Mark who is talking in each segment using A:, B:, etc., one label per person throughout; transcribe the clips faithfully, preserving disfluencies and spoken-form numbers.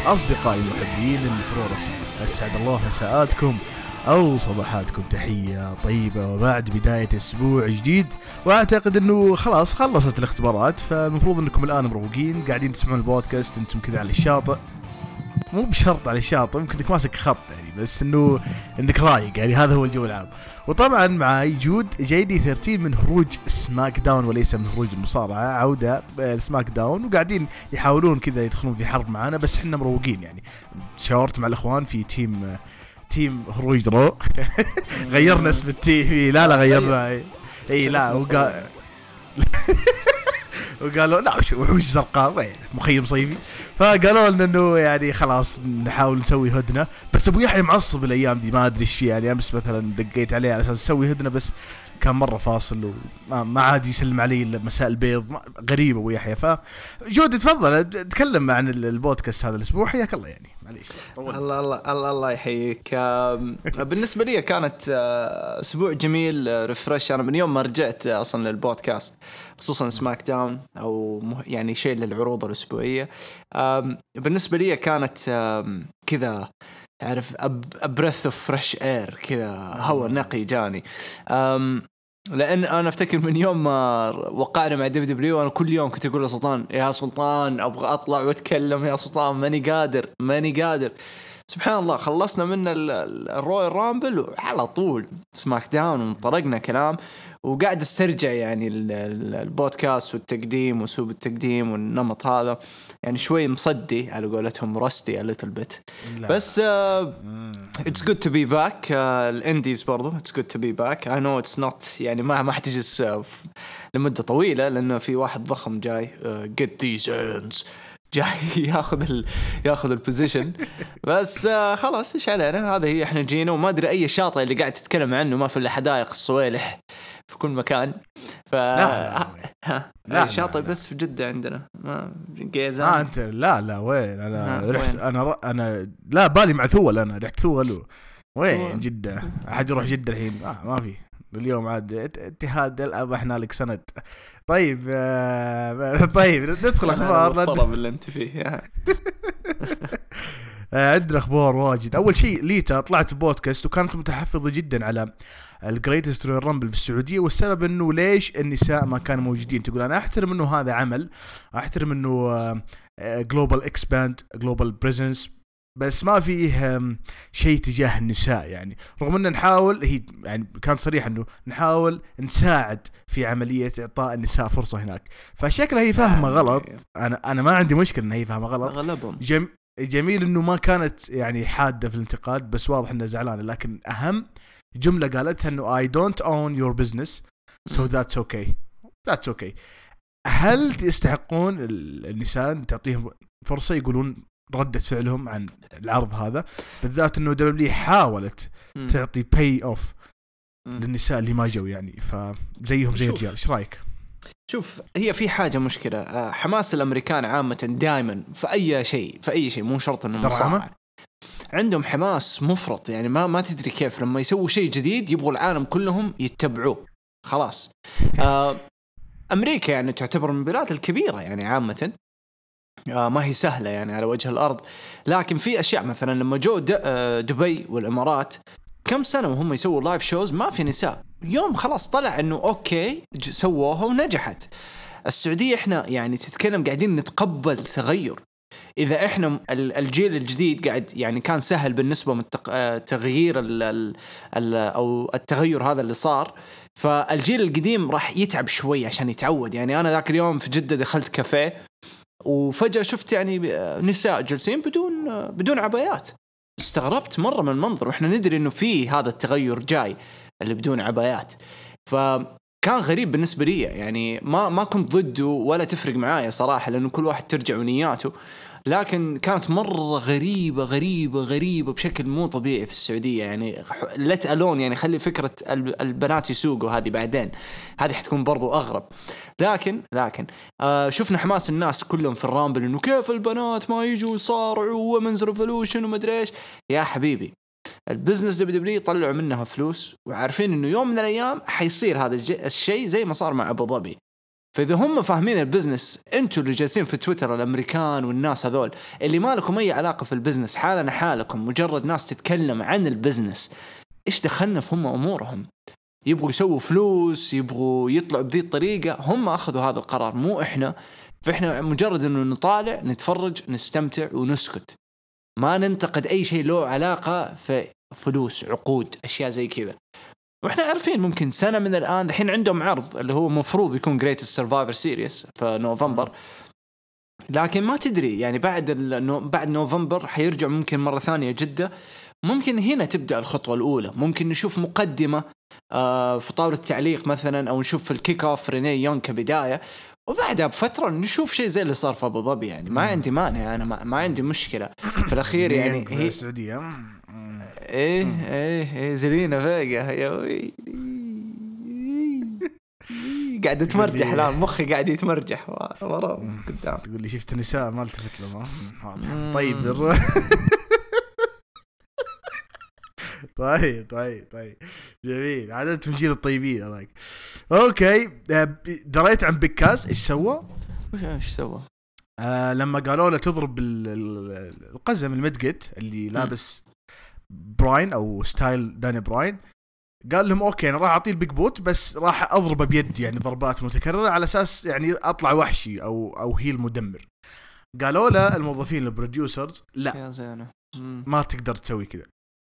A: أصدقائي المحبين البرورس، أسعد الله مساءاتكم أو صباحاتكم، تحية طيبة وبعد بداية أسبوع جديد. وأعتقد أنه خلاص خلصت الاختبارات، فالمفروض أنكم الآن مروقين قاعدين تسمعون البودكاست أنتم كذا على الشاطئ، مو بشرط على الشاطئ، ممكن انك ماسك خط يعني، بس انه انك رايق يعني، هذا هو الجو العام. وطبعا معي جود جي دي ثلاثة عشر من هروج سماك داون وليس من هروج المصارعة، عودة سماك داون، وقاعدين يحاولون كذا يدخلون في حرب معنا، بس احنا مروقين يعني. تشاورت مع الاخوان في تيم تيم هروج رو غيرنا اسم التيم، لا لا غيرنا اي لا وقال وقالوا لا وحوش زرقاء وين مخيم صيفي، فقالوا لنا انه يعني خلاص نحاول نسوي هدنه. بس ابو يحيى معصب الايام دي، ما ادري ايش يعني. امس مثلا دقيت عليه على اساس نسوي هدنه، بس كان مره فاصل وما ما عاد يسلم علي الا مساء البيض، غريب ابو يحيى. فجود تفضل تكلم عن البودكاست هذا الاسبوع، حياك الله يعني، معليش.
B: الله الله الله الله يحييك. بالنسبه لي كانت اسبوع جميل ريفرش. انا من يوم ما رجعت اصلا للبودكاست، خصوصا سماك داون او يعني شيء للعروض الاسبوعيه، بالنسبه لي كانت كذا تعرف بريث اوف فريش اير، كذا هواء نقي جاني. لأن أنا أفتكر من يوم ما وقعنا مع دبليو دبليو أنا كل يوم كنت أقول لسلطان يا سلطان أبغى أطلع وأتكلم، يا سلطان ماني قادر ماني قادر. سبحان الله خلصنا من الرويال رامبل على طول سماك داون وانطرقنا كلام، وقاعد استرجع يعني البودكاست والتقديم وسوب التقديم والنمط هذا، يعني شوي مصدي على قولتهم رستي a little bit. بس uh, it's good to be back. الانديز uh, برضو it's good to be back. I know it's not يعني ما ما حتجلس uh, لمدة طويلة، لأنه في واحد ضخم جاي uh, get these ends جاي ياخذ ال ياخذ البوزيشن. بس آه خلاص ايش علينا، هذا هي احنا جينا. وما ادري اي شاطئ اللي قاعد تتكلم عنه، ما في الا حدائق الصويلح في كل مكان. ف
A: لا
B: ها لا شاطئ لا. بس في جدة عندنا ما جيزان.
A: آه انت لا لا وين انا رحت؟ انا ر... انا لا بالي مع ثول، انا رحت ثول وين جدة. احد يروح جدة الحين؟ آه ما في اليوم عاد اتحاد الأب احنا لك سند. طيب آه طيب ندخل اخبار
B: الطلب اللي انت فيه.
A: عندنا اخبار واجد. اول شيء ليتا طلعت في بودكاست وكانت متحفظه جدا على الجريتست رويال رامبل في السعوديه، والسبب انه ليش النساء ما كانوا موجودين. تقول انا احترم انه هذا عمل، احترم انه جلوبال اكسباند جلوبال بريزنس، بس ما فيه شيء تجاه النساء يعني. رغم ان نحاول، هي يعني كانت صريحه انه نحاول نساعد في عمليه اعطاء النساء فرصه هناك، فشكلها هي فاهمه غلط. انا انا ما عندي مشكله ان هي فاهمه غلط. جم جميل انه ما كانت يعني حاده في الانتقاد، بس واضح انها زعلانه. لكن اهم جمله قالتها انه I don't own your business so that's okay that's okay. هل يستحقون النساء تعطيهم فرصه يقولون ردة فعلهم عن العرض هذا، بالذات انه دبليو حاولت م. تعطي باي اوف للنساء اللي ما جو يعني، فزيهم زي الرجال. ايش رايك؟
B: شوف، هي في حاجه مشكله، حماس الامريكان عامه دائما في اي شيء في اي شيء مو شرط انه مصارعه، عندهم حماس مفرط يعني. ما ما تدري كيف لما يسووا شيء جديد يبغوا العالم كلهم يتبعوه. خلاص آه امريكا يعني تعتبر من البلاد الكبيره يعني عامه، آه ما هي سهلة يعني على وجه الأرض. لكن في أشياء مثلا لما جو دبي والإمارات كم سنة وهم يسووا لايف شوز ما في نساء، يوم خلاص طلع أنه أوكي سووها ونجحت. السعودية إحنا يعني تتكلم قاعدين نتقبل تغير. إذا إحنا الجيل الجديد قاعد يعني كان سهل بالنسبة من تغيير ال ال ال أو التغير هذا اللي صار، فالجيل القديم راح يتعب شوي عشان يتعود. يعني أنا ذاك اليوم في جدة دخلت كافيه وفجأة شفت يعني نساء جالسين بدون بدون عبايات، استغربت مرة من المنظر، وإحنا ندري إنه في هذا التغير جاي اللي بدون عبايات. فكان غريب بالنسبة لي يعني، ما ما كنت ضده ولا تفرق معايا صراحة، لأنه كل واحد ترجع ونياته. لكن كانت مرة غريبة غريبة غريبة بشكل مو طبيعي في السعودية يعني. لت ألون يعني خلي فكرة البنات يسوقوا هذه بعدين، هذه حتكون برضو أغرب. لكن لكن آه شفنا حماس الناس كلهم في الرامبل إنه كيف البنات ما يجوا يصارعوا ومنز ريفولوشن وما أدري إيش. يا حبيبي البزنس دبليو دبليو طلعوا منها فلوس، وعارفين إنه يوم من الأيام حيصير هذا الشيء زي ما صار مع أبو ظبي. فإذا هم فاهمين البزنس، أنتوا اللي جالسين في تويتر الأمريكان والناس هذول اللي ما لكم أي علاقة في البزنس، حالنا حالكم مجرد ناس تتكلم عن البزنس، إيش دخلنا في هم أمورهم؟ يبغوا يسووا فلوس، يبغوا يطلعوا بذي الطريقة، هم أخذوا هذا القرار مو إحنا. فإحنا مجرد إنه نطالع نتفرج نستمتع ونسكت، ما ننتقد أي شيء له علاقة في فلوس عقود أشياء زي كذا. وإحنا عارفين ممكن سنة من الآن الحين عندهم عرض اللي هو مفروض يكون Greatest Survivor Series في نوفمبر، لكن ما تدري يعني بعد بعد نوفمبر حيرجع ممكن مرة ثانية جدة، ممكن هنا تبدأ الخطوة الأولى، ممكن نشوف مقدمة آه في طاولة التعليق مثلا، أو نشوف في الكيك أوف ريني يونغ كبداية، وبعدها بفترة نشوف شيء زي اللي صار في أبو ظبي. يعني ما عندي مانع، أنا ما, ما عندي مشكلة في الأخير. يعني هي
A: السعودية
B: إيه إيه إيه زلينا فيجا يا وي قاعد تمرجح، لا مخي قاعد يتمرجح ورا قدام.
A: تقول لي شفت نساء ما التفت لهم. طيب طيب طيب طيب جميل، عادة من جيل الطيبين هذاك. اوكي دريت عن بيكاس ايش سوى؟
B: وش ايش سوى؟
A: آه لما قالوا له تضرب القزم المدقت اللي لابس براين او ستايل داني براين، قال لهم اوكي انا راح اعطيه البيج بوت بس راح اضربه بيد، يعني ضربات متكرره على اساس يعني اطلع وحشي او او هيل مدمر. قالوا له الموظفين البروديوسرز لا
B: يا زينه
A: ما تقدر تسوي كذا.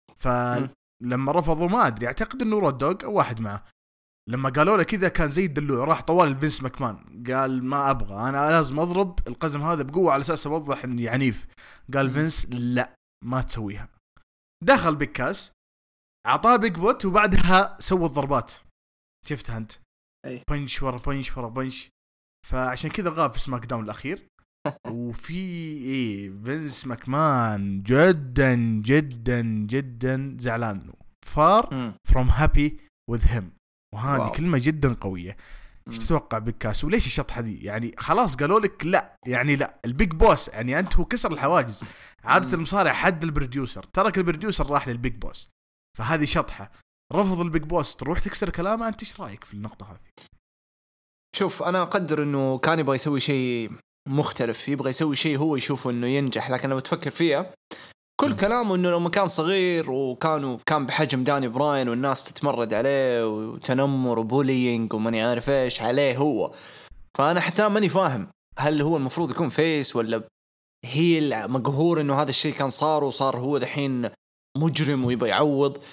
A: فلما رفضوا ما ادري اعتقد انه رود دوغ او واحد معه، لما قالوا له كذا كان زي الدلوع، راح طوال فينس ماكمان قال ما ابغى، انا لازم اضرب القزم هذا بقوه على اساس اوضح اني عنيف. قال فينس لا ما تسويها. دخل بيكاس اعطاه بيج بوت وبعدها سوى الضربات، شفتها انت؟
B: أي.
A: بنش ورا بنش ورا بنش، فعشان كذا غاب في سماك داون الاخير. وفي ايه فينس ماكمان جدا جدا جدا زعلان، فار فروم هابي وذ هيم، وهذه واو. كلمه جدا قويه. ايش تتوقع بيكاس وليش الشطحه دي؟ يعني خلاص قالوا لك لا، يعني لا البيج بوس، يعني انت هو كسر الحواجز. عاده المصارع حد البروديوسر، ترك البروديوسر راح للبيج بوس، فهذه شطحه. رفض البيج بوس تروح تكسر كلامه. انت ايش رايك في النقطه هذه؟
B: شوف انا اقدر انه كان يبغى يسوي شيء مختلف، يبغى يسوي شيء هو يشوفه انه ينجح، لكن لو تفكر فيها كل كلامه انه لما كان صغير وكانوا كان بحجم داني براين والناس تتمرد عليه وتنمر وبولينج وماني عارف ايش عليه هو، فانا حتى ماني فاهم هل هو المفروض يكون فيس ولا هي مقهور انه هذا الشيء كان صار وصار هو دحين مجرم ويبغى يعوض.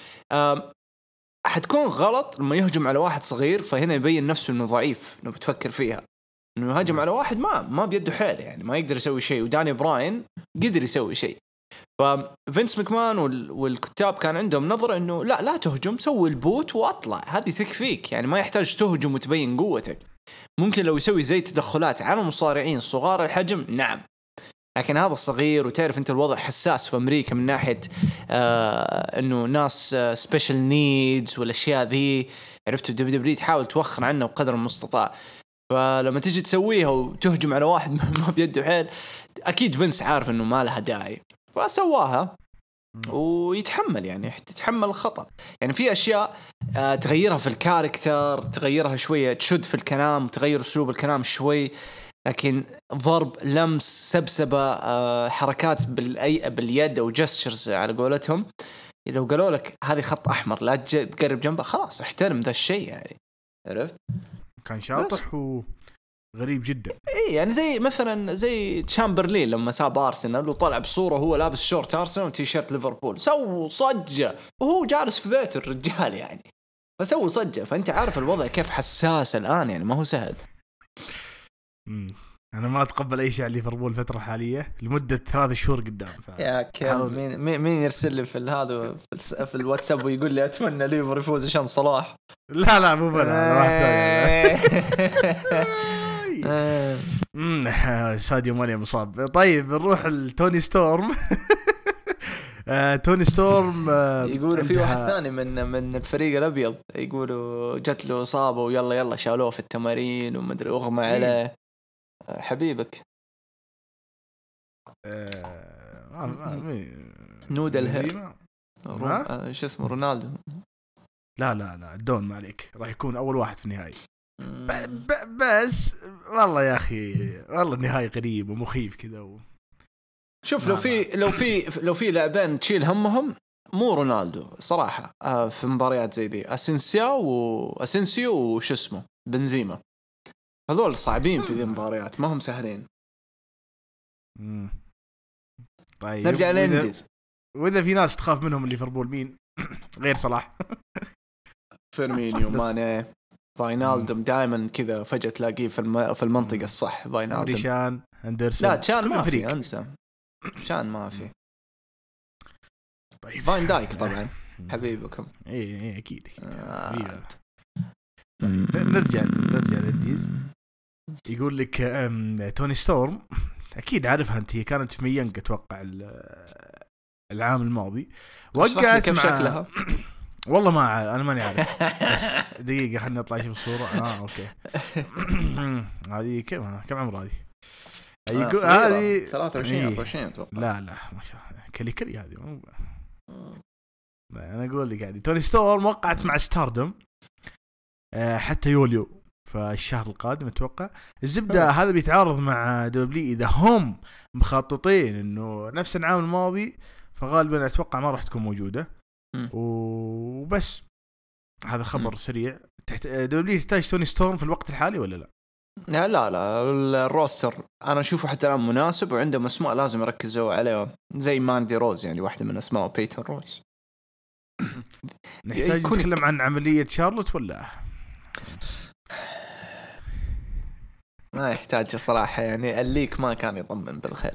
B: حتكون غلط لما يهجم على واحد صغير، فهنا يبين نفسه انه ضعيف. لو بتفكر فيها انه يهاجم على واحد ما ما بيده حيل، يعني ما يقدر يسوي شيء، وداني براين قدر يسوي شيء. ففينس ماكمان والكتاب كان عندهم نظرة انه لا لا تهجم، سوي البوت واطلع، هذه تكفيك، يعني ما يحتاج تهجم وتبين قوتك. ممكن لو يسوي زي تدخلات على مصارعين صغار الحجم نعم، لكن هذا الصغير، وتعرف انت الوضع حساس في امريكا من ناحيه آه انه ناس آه سبيشال نيدز والاشياء ذي، عرفت الدبليو دبليو تحاول توخر عنه بقدر المستطاع. فلما تجي تسويها وتهجم على واحد ما بيده حيل، اكيد فينس عارف انه ما لها داعي فسواها ويتحمل، يعني تتحمل الخطأ. يعني في اشياء آه تغيرها في الكاركتر، تغيرها شويه، تشد في الكلام، تغير اسلوب الكلام شوي، لكن ضرب لمس سبسبة آه حركات بالأي باليد أو جستشرز على قولتهم، لو قالوا لك هذه خط أحمر لا تقرب جنبه، خلاص احترم ذا الشيء. يعني عرفت
A: كان شاطح وغريب جدا.
B: إيه يعني زي مثلا زي تشامبرلين لما ساب أرسنال وطلع بصورة هو لابس شورت أرسنال وتيشيرت ليفربول، سووا صجة وهو جالس في بيته الرجال، يعني فسووا صجة. فأنت عارف الوضع كيف حساس الآن، يعني ما هو سهل.
A: مم. أنا ما أتقبل أي شيء على ليفربول الفترة الحالية لمدة ثلاث شهور قدام.
B: يا كم مين مين يرسل لي في هذا في الواتساب ويقول لي أتمنى ليفر يفوز عشان صلاح؟
A: لا لا مو أنا واحد ساديو ماني مصاب. طيب نروح لتوني ستورم. توني ستورم
B: يقولوا في واحد ثاني من من الفريق الأبيض يقولوا جت له إصابة ويلا يلا شالوه في التمارين ومدري أغمى عليه. حبيبك نود الهر رو... شو اسمه رونالدو.
A: لا لا لا دون ما عليك، راح يكون أول واحد في النهائي. ب... ب... بس والله يا اخي والله النهايه غريب ومخيف كذا و...
B: شوف لو في لو في لو في لاعبين تشيل همهم مو رونالدو صراحه آه في مباريات زي دي اسينسيو واسينسيو وش اسمه بنزيما هذول صعبين في ذي المباريات ما هم سهلين.
A: امم طيب
B: نرجع للانديز.
A: واذا في ناس تخاف منهم ليفربول مين غير صلاح؟
B: فيرمينيو ماني فاينالدوم دائما كذا فجأة تلاقيه في الم... في المنطقة الصح. فاينالدوم
A: ريشان هندرسون
B: لا تشان ما في انسى تشان ما في.
A: طيب
B: فاين دايك طبعا حبيبكم.
A: اي اي اكيد
B: آه.
A: طيب نرجع نرجع للديز. يقول لك توني ستورم اكيد عارفها انت هي كانت في ميانج اتوقع العام الماضي وقعت
B: كيف
A: مع
B: شكلها
A: والله ما عارف انا ماني عارف بس دقيقه خليني اطلع اشوف الصوره اه اوكي هذه كم كم عمر هذه
B: يقول هذه ثلاثة وعشرين أربعة وعشرين اتوقع.
A: لا لا ما شاء الله كلي كلي هذه مو انا اقول لك يعني توني ستورم وقعت مع ستاردم آه حتى يوليو فالشهر القادم اتوقع. الزبده هذا بيتعارض مع دبلي اذا هم مخططين انه نفس العام الماضي فغالبا اتوقع ما راح تكون موجوده وبس. هذا خبر م. سريع. تحت دبلي تحتاج توني ستورم في الوقت الحالي ولا لا؟
B: لا لا لا الروستر انا اشوفه حتى الان مناسب وعندهم اسماء لازم يركزوا عليها زي ماندي روز يعني واحده من اسماء بيتر روز.
A: نحتاج نتكلم عن عمليه شارلوت ولا
B: ما يحتاج صراحه يعني الليك ما كان يطمن بالخير.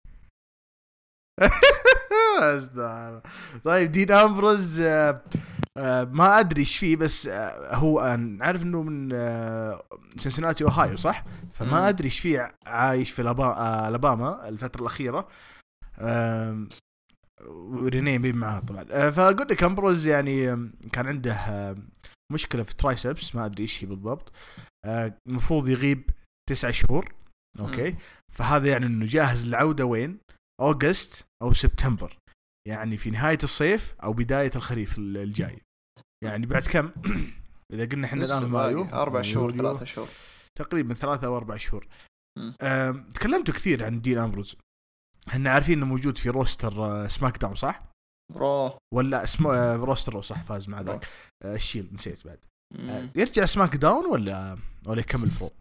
A: طيب دين أمبروز آه آه ما أدري إيش فيه بس آه هو نعرف إنه من آه سنسناتي أوهايو صح؟ فما أدري إيش فيه عايش في الاباما الفترة الأخيرة آه ورينيه بين معاه طبعا آه فقلت لك أمبروز يعني كان عنده آه مشكلة في ترايسبس ما أدري إيش هي بالضبط المفروض آه يغيب تسعة شهور أوكي. فهذا يعني إنه جاهز للعودة وين؟ أغسطس أو سبتمبر يعني في نهاية الصيف أو بداية الخريف الجاي يعني بعد كم إذا قلنا إحنا الآن مايو
B: أربع شهور ثلاثة شهور
A: تقريبا ثلاثة أو أربع شهور. تكلمتوا كثير عن دين أمبروز هن عارفين إنه موجود في روستر سماك داون صح؟
B: برو
A: ولا اسمه روستر صح فاز مع ذاك الشيلد نسيت بعد يرجع سماك داون ولا ولا يكمل فوق؟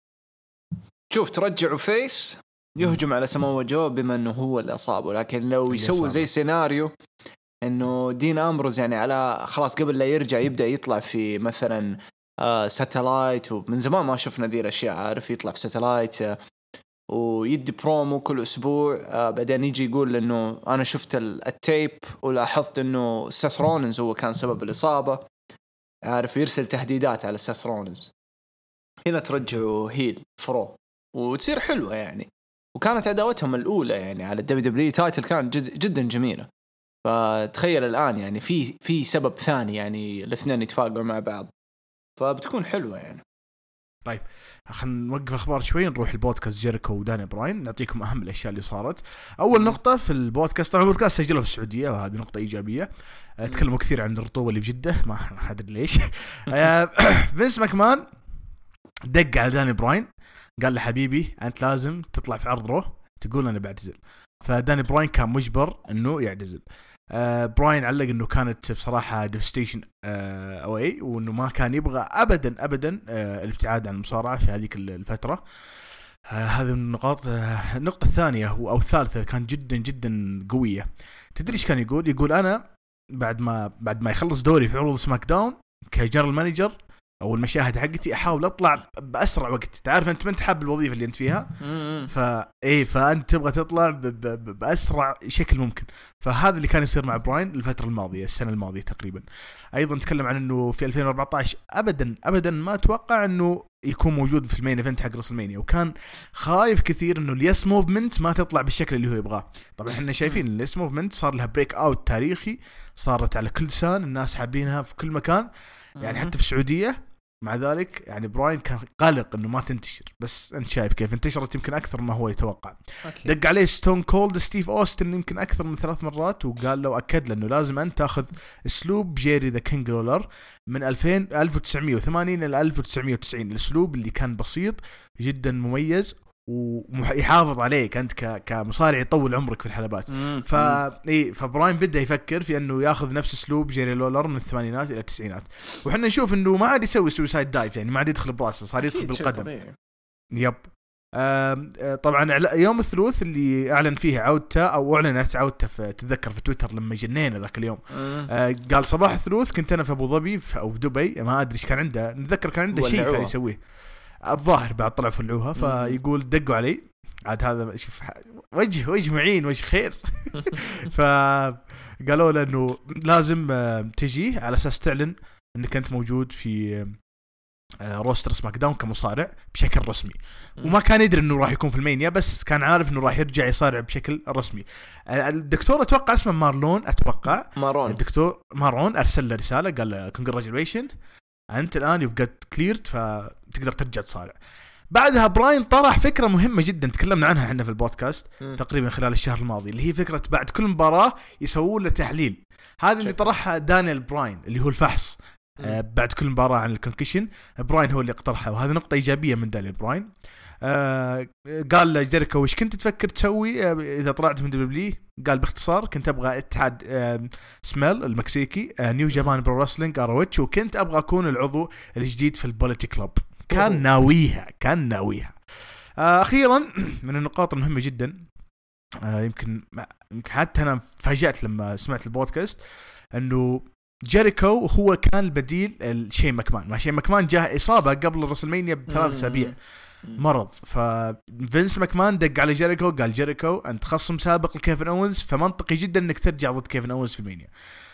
B: شوف ترجعوا فيس يهجم على سماوة جو بما انه هو اللي اصابه لكن لو يسوي زي سيناريو انه دين امبروز يعني على خلاص قبل لا يرجع يبدا يطلع في مثلا آه ساتلايت ومن زمان ما شفنا ذي الاشياء عارف يطلع في ساتلايت آه ويدي برومو كل اسبوع آه بعدين يجي يقول انه انا شفت التيب ولاحظت انه سيث رولينز هو كان سبب الاصابه عارف يرسل تهديدات على سيث رولينز. هنا ترجعوا هيل فرو وتصير حلوه يعني وكانت عداوتهم الأولى يعني على الدبليو دبليو تايتل كانت جد جدا جميلة. فتخيل الآن يعني في في سبب ثاني يعني الاثنين يتفاقوا مع بعض فبتكون حلوة يعني.
A: طيب خلينا نوقف الأخبار شوي نروح البودكاست جيريكو وداني براين نعطيكم أهم الأشياء اللي صارت. أول نقطة في البودكاست طبعا البودكاست سجله في السعودية وهذه نقطة إيجابية. تكلموا كثير عن الرطوبة اللي في جدة ما أدري ليش. فينس ماكمان دق على داني براين قال له حبيبي أنت لازم تطلع في عرض رو تقول أنا بعتزل. فداني براين كان مجبر أنه يعتزل. آه براين علق أنه كانت بصراحة ديفستيشن آه أوي وأنه ما كان يبغى أبدا أبدا آه الابتعاد عن المصارعة في هذيك الفترة. آه هذه النقاط. آه النقطة الثانية أو الثالثة كان جدا جدا قوية. تدري إيش كان يقول؟ يقول أنا بعد ما بعد ما يخلص دوري في عروض سماك داون كجنرال مانجر او المشاهد حقتي احاول اطلع باسرع وقت. تعرف انت ما انت حاب الوظيفه اللي انت فيها فايه فانت تبغى تطلع ب... ب... باسرع شكل ممكن. فهذا اللي كان يصير مع براين الفتره الماضيه السنه الماضيه تقريبا. ايضا تكلم عن انه في ألفين وأربعة عشر ابدا ابدا ما اتوقع انه يكون موجود في المين ايفنت حق رسلمانيا وكان خايف كثير انه اليس موفمنت ما تطلع بالشكل اللي هو يبغاه. طبعا احنا شايفين اليس موفمنت صار لها بريك اوت تاريخي صارت على كل لسان الناس حابينها في كل مكان يعني حتى في السعوديه مع ذلك يعني براين كان قلق انه ما تنتشر، بس انت شايف كيف انتشرت يمكن اكثر ما هو يتوقع. أكيد. دق عليه ستون كولد ستيف اوستن يمكن اكثر من ثلاث مرات، وقال له اكد له انه لازم انت تاخذ اسلوب جيري ذا كينج لولر من ألفين ألف وتسعمية وثمانين الى ألف وتسعمية وتسعين، الاسلوب اللي كان بسيط جدا مميز ويحافظ عليك انت ك كمصارع يطول عمرك في الحلبات. ف اي فبراين بدا يفكر في انه ياخذ نفس اسلوب جيري لولر من الثمانينات الى التسعينات، وحنا نشوف انه ما عاد يسوي سويسايد دايف، يعني ما عاد يدخل براسه، صار يدخل بالقدم. يب. طبعا يوم الثلاث اللي اعلن فيه عودته او اعلنت عودته في تتذكر في تويتر لما جنينا ذاك اليوم، أه قال صباح الثلاث كنت انا في ابو ظبي او في دبي، ما ادري ايش كان عنده، نتذكر كان عنده شيء كان يسويه الظاهر بعد طلع فلعوها، فيقول دقوا علي عاد هذا شوف وجه وجه معين وجه خير. فقالوا له انه لازم تجي على اساس تعلن انك انت موجود في روستر سماك داون كمصارع بشكل رسمي. وما كان يدري انه راح يكون في المانيا، بس كان عارف انه راح يرجع يصارع بشكل رسمي. الدكتور اتوقع اسمه مارلون، اتوقع
B: مارون،
A: الدكتور مارون ارسل له رساله قال له كونجراتيوليشن انت الان يو جت كليرد فتقدر ترجع تصارع. بعدها براين طرح فكره مهمه جدا تكلمنا عنها احنا في البودكاست م. تقريبا خلال الشهر الماضي، اللي هي فكره بعد كل مباراه يسووا له تحليل. هذا اللي طرحها دانيال براين اللي هو الفحص آه بعد كل مباراه عن الكونكشن. براين هو اللي اقترحها، وهذه نقطه ايجابيه من دانيال براين. آه قال لجيريكو وش كنت تفكر تسوي آه اذا طلعت من دبليو؟ قال باختصار كنت ابغى اتحاد آه سميل المكسيكي، آه نيو جابان برو رسلينج اروتش، وكنت ابغى اكون العضو الجديد في البوليتي كلوب. كان ناويها كان ناويها آه اخيرا من النقاط المهمه جدا، آه يمكن حتى انا فاجأت لما سمعت البودكاست انه جيريكو هو كان البديل لشين ماكمان. ما شين ماكمان جاه اصابه قبل الرسلمانيا بثلاث اسابيع مرض، ففينس ماكمان دق على جيريكو قال جيريكو انت خصم سابق لكيفن اونز، فمنطقي جدا انك ترجع ضد كيفن اونز في المانيا.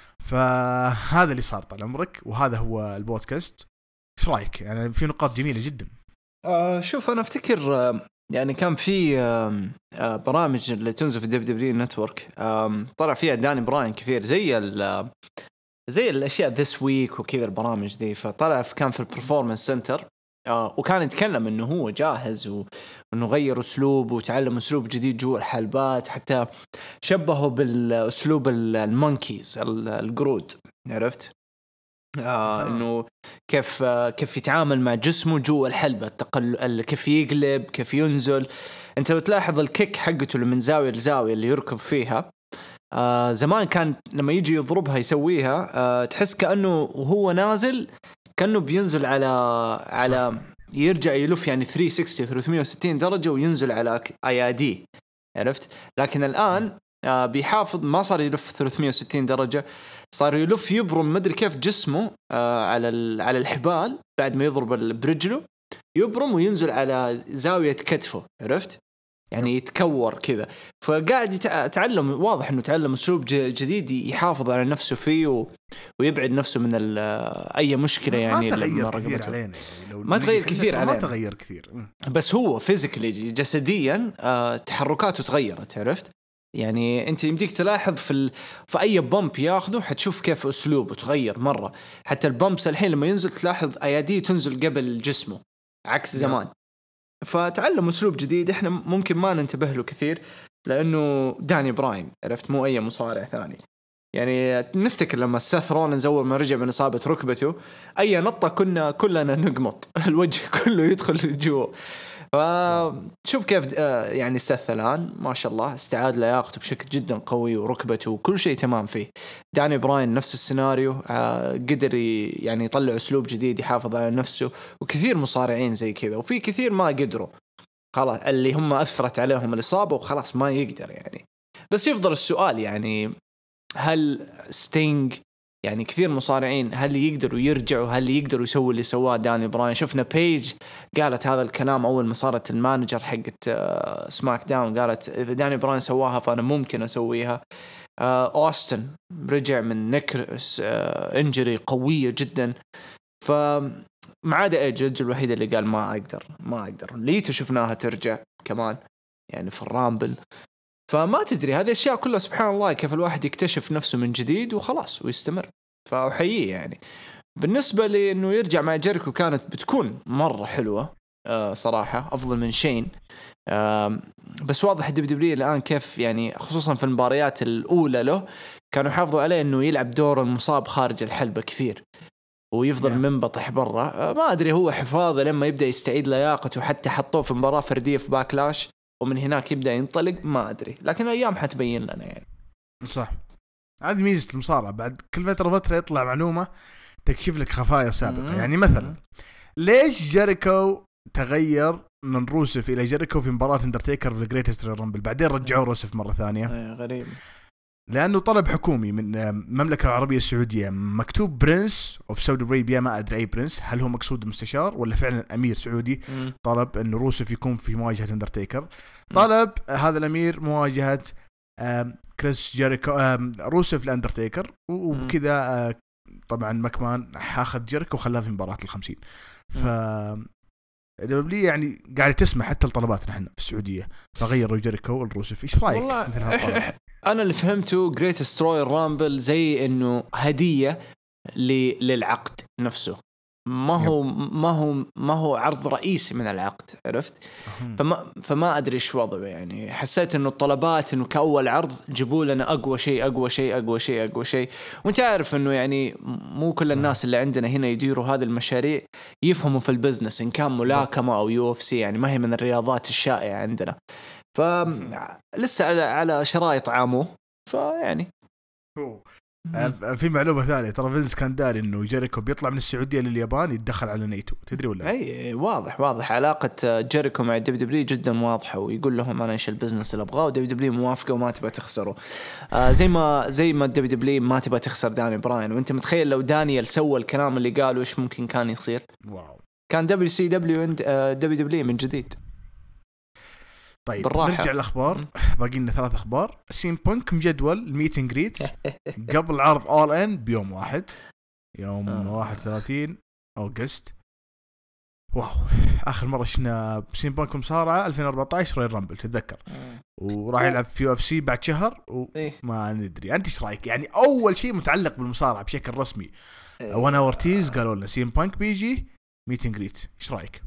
A: فهذا اللي صار طال عمرك، وهذا هو البودكاست. ايش رايك؟ يعني في نقاط جميله جدا.
B: آه شوف انا افتكر آه يعني كان في آه آه برامج اللي تنزل في دبليو دبليو نتورك آه طلع فيها داني براين كثير زي ال زي الاشياء ذس ويك وكذا البرامج دي. فطلع كان في البرفورمانس سنتر آه وكان يتكلم انه هو جاهز وانه غير اسلوب وتعلم اسلوب جديد جوا الحلبات، حتى شبهه بالاسلوب المونكيز القرود، عرفت؟ آه انه كيف آه كيف يتعامل مع جسمه جوا الحلبة، التقل كيف يقلب كيف ينزل. انت لو تلاحظ الكيك حقته اللي من زاوية لزاوية اللي يركض فيها، آه زمان كان لما يجي يضربها يسويها آه تحس كأنه وهو نازل كأنه بينزل على على يرجع يلف يعني ثلاثمية وستين درجة وينزل على ايادي، عرفت؟ لكن الآن آه بيحافظ، ما صار يلف ثلاثمية وستين درجة، صار يلف يبرم مدري كيف جسمه آه على على الحبال بعد ما يضرب برجله، يبرم وينزل على زاوية كتفه، عرفت؟ يعني يتكور كذا. فقاعد يتعلم، واضح انه تعلم اسلوب جديد يحافظ على نفسه فيه و... ويبعد نفسه من اي مشكله. يعني
A: ما تغير كثير علينا، يعني
B: لو ما تغير كثير علينا،
A: ما تغير كثير،
B: بس هو فيزيكلي جسديا آه تحركاته تغيرت، عرفت؟ يعني انت يمديك تلاحظ في ال... في اي بامب ياخذه حتشوف كيف اسلوبه تغير مره. حتى البامبس الحين لما ينزل تلاحظ اياديه تنزل قبل جسمه عكس زمان. فتعلم اسلوب جديد احنا ممكن ما ننتبه له كثير لانه داني براين، عرفت؟ مو اي مصارع ثاني. يعني نفتكر لما سيث رولينز اول ما رجع من اصابه ركبته اي نطه كنا كلنا نقمط، الوجه كله يدخل جوا. فشوف كيف يعني سيث الان ما شاء الله استعاد لياقته بشكل جدا قوي وركبته وكل شيء تمام فيه. داني براين نفس السيناريو، قدر يعني يطلع اسلوب جديد يحافظ على نفسه، وكثير مصارعين زي كذا، وفي كثير ما قدروا خلاص اللي هم اثرت عليهم الاصابه وخلاص ما يقدر يعني. بس يفضل السؤال يعني هل ستينج يعني كثير مصارعين هل يقدروا يرجعوا، هل يقدروا يسووا اللي سواه داني براين؟ شفنا بيج قالت هذا الكلام أول ما صارت المانجر حقت سماك داون، قالت إذا داني براين سواها فأنا ممكن أسويها. أوستن رجع من نكرس إنجري قوية جدا، فما عدا إيج الوحيد اللي قال ما أقدر ما أقدر. ليتو شفناها ترجع كمان يعني في الرامبل. فما تدري، هذه الأشياء كلها سبحان الله كيف الواحد يكتشف نفسه من جديد وخلاص ويستمر، فأحييه يعني. بالنسبة لي إنه يرجع مع جيريكو كانت بتكون مرة حلوة آه صراحة، أفضل من شين. آه بس واضح الدبليو دبليو الآن كيف يعني، خصوصا في المباريات الأولى له كانوا يحافظوا عليه إنه يلعب دور المصاب خارج الحلبة كثير ويفضل yeah. منبطح برا. آه ما أدري هو حفاظه لما يبدأ يستعيد لياقته، حتى حطوه في مباراة فردية في باكلاش ومن هناك يبدأ ينطلق، ما أدري، لكن الأيام حتبين لنا يعني.
A: صح، هذه ميزة المصارعة، بعد كل فترة فترة يطلع معلومة تكشف لك خفايا سابقة. يعني مثلا ليش جيريكو تغير من روسف إلى جيريكو في مباراة اندرتيكر في الجريتست رامبل، بعدين رجعوا روسف مرة ثانية؟
B: غريب،
A: لأنه طلب حكومي من المملكة العربية السعودية، مكتوب برنس أوف سعودي أرابيا، ما أدري أي برنس، هل هو مقصود مستشار ولا فعلا أمير سعودي طلب أن روسف يكون في مواجهة اندرتيكر. طلب هذا الأمير مواجهة كريس جيريكو روسف لأندرتيكر، وبكذا طبعا مكمان أخذ جيريكو وخلاه في مباراة الخمسين. ف دبليو يعني قاعد تسمع حتى الطلبات نحن في السعودية، فغيروا جيريكو والروسف. إيش رأيك مثل هالطلب؟
B: أنا اللي فهمته Greatest Royal Rumble زي إنه هدية للعقد نفسه، ما هو ما هو ما هو عرض رئيسي من العقد، عرفت؟ فما فما أدري إيش وضعه يعني. حسيت إنه الطلبات إنه كأول عرض جيبوا لنا أقوى شيء أقوى شيء أقوى شيء أقوى شيء، وأنت عارف إنه يعني مو كل الناس اللي عندنا هنا يديروا هذه المشاريع يفهموا في البزنس، إن كان ملاكمة أو يو إف سي، يعني ما هي من الرياضات الشائعة عندنا. فلسه على على شرائط عامه، فيعني
A: في معلومة ثانية، ترى فينس كان داري إنه جيريكو بيطلع من السعودية لليابان يتدخل على نيتو، تدري ولا؟
B: أي واضح واضح علاقة جيريكو مع الدبليو دبليو جدا واضحة، ويقول لهم أنا إيش البزنس اللي أبغاه، ودبليو دبليو موافقة وما تبغى تخسره. آه زي ما زي ما الدبليو دبليو ما تبغى تخسر داني براين. وأنت متخيل لو دانيال سوى الكلام اللي قاله إيش ممكن كان يصير؟ واو، كان دبليو سي دبليو عند دبليو دبليو من جديد.
A: طيب بالراحة. نرجع الأخبار، باقي لنا ثلاث أخبار. سيم بانك مجدول الميتنج ريت قبل عرض أول إن بيوم واحد، يوم آه. واحد ثلاثين أغسطس. واو، آخر مرة شفنا سيم بانك مصارعة ألفين وأربعة عشر رويال رامبل تتذكر، وراح يلعب في يو اف سي بعد شهر وما ندري. أنت إيش رأيك؟ يعني أول شيء متعلق بالمصارعة بشكل رسمي، وانا أورتيز قالوا لنا سيم بانك بيجي ميتنج ريت، إيش رأيك؟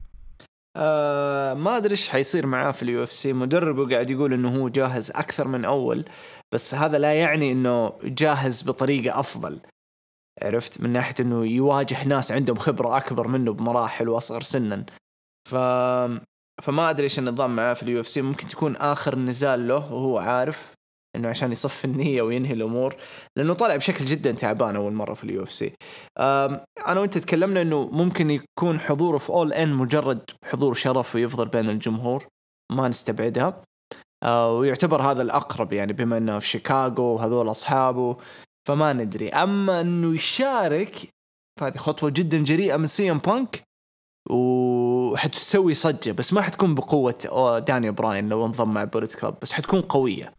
B: آه ما أدري إيش حيصير معاه في اليو اف سي. مدربه قاعد يقول إنه هو جاهز أكثر من أول، بس هذا لا يعني إنه جاهز بطريقة أفضل، عرفت؟ من ناحية إنه يواجه ناس عندهم خبرة أكبر منه بمراحل وأصغر سنا. ف فما أدري إيش النظام معاه في اليو اف سي. ممكن تكون آخر نزال له وهو عارف إنه عشان يصف النية وينهي الأمور، لأنه طالع بشكل جدا تعبان أول مرة في اليو اف سي. أنا وأنت تكلمنا إنه ممكن يكون حضوره في أول إن مجرد حضور شرف ويفضل بين الجمهور، ما نستبعدها، ويعتبر هذا الأقرب يعني بما إنه في شيكاغو وهذول أصحابه، فما ندري. أما إنه يشارك فهذه خطوة جدا جريئة من سي ام بانك، وحتسوي صجة، بس ما حتكون بقوة داني براين لو انضم مع بوليت كلاب، بس حتكون قوية.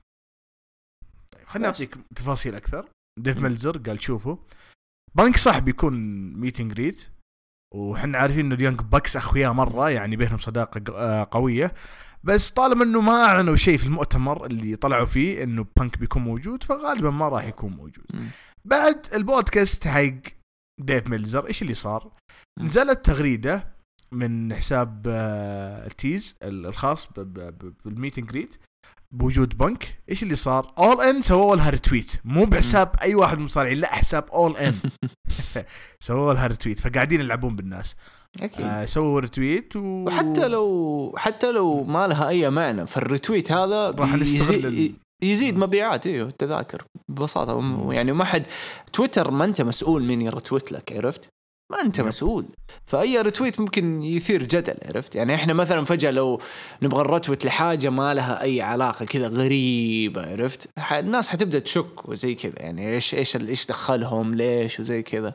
A: خليني أعطيك تفاصيل أكثر. ديف ميلزر قال شوفوا بانك صح بيكون ميتنج ريت، وحنا عارفين إنه اليونج باكس أخويا مرة يعني بينهم صداقة قوية، بس طالما إنه ما أعلنوا شيء في المؤتمر اللي طلعوا فيه إنه بانك بيكون موجود، فغالبا ما راح يكون موجود. بعد البودكاست حق ديف ميلزر إيش اللي صار؟ نزلت تغريدة من حساب التيز الخاص بالميتنج ريت بوجود بنك. ايش اللي صار؟ اول ان سووا لها ريتويت، مو بحساب اي واحد مصارعين، لا حساب اول ان سووا لها ريتويت، فقاعدين يلعبون بالناس. اكيد آه سووا ريتويت و...
B: وحتى لو حتى لو ما لها اي معنى، فالريتويت هذا
A: راح نستغل ال...
B: يزيد مبيعات. ايوه التذاكر ببساطه. م- يعني ما حد تويتر ما انت مسؤول من يرتويت لك، عرفت؟ ما أنت مسؤول، فأي رتويت ممكن يثير جدل، عرفت؟ يعني إحنا مثلا فجأة لو نبغى نرتويت لحاجة ما لها أي علاقة كذا غريبة، عرفت؟ الناس حتبدأ تشك وزي كذا، يعني إيش إيش إيش دخلهم ليش وزي كذا.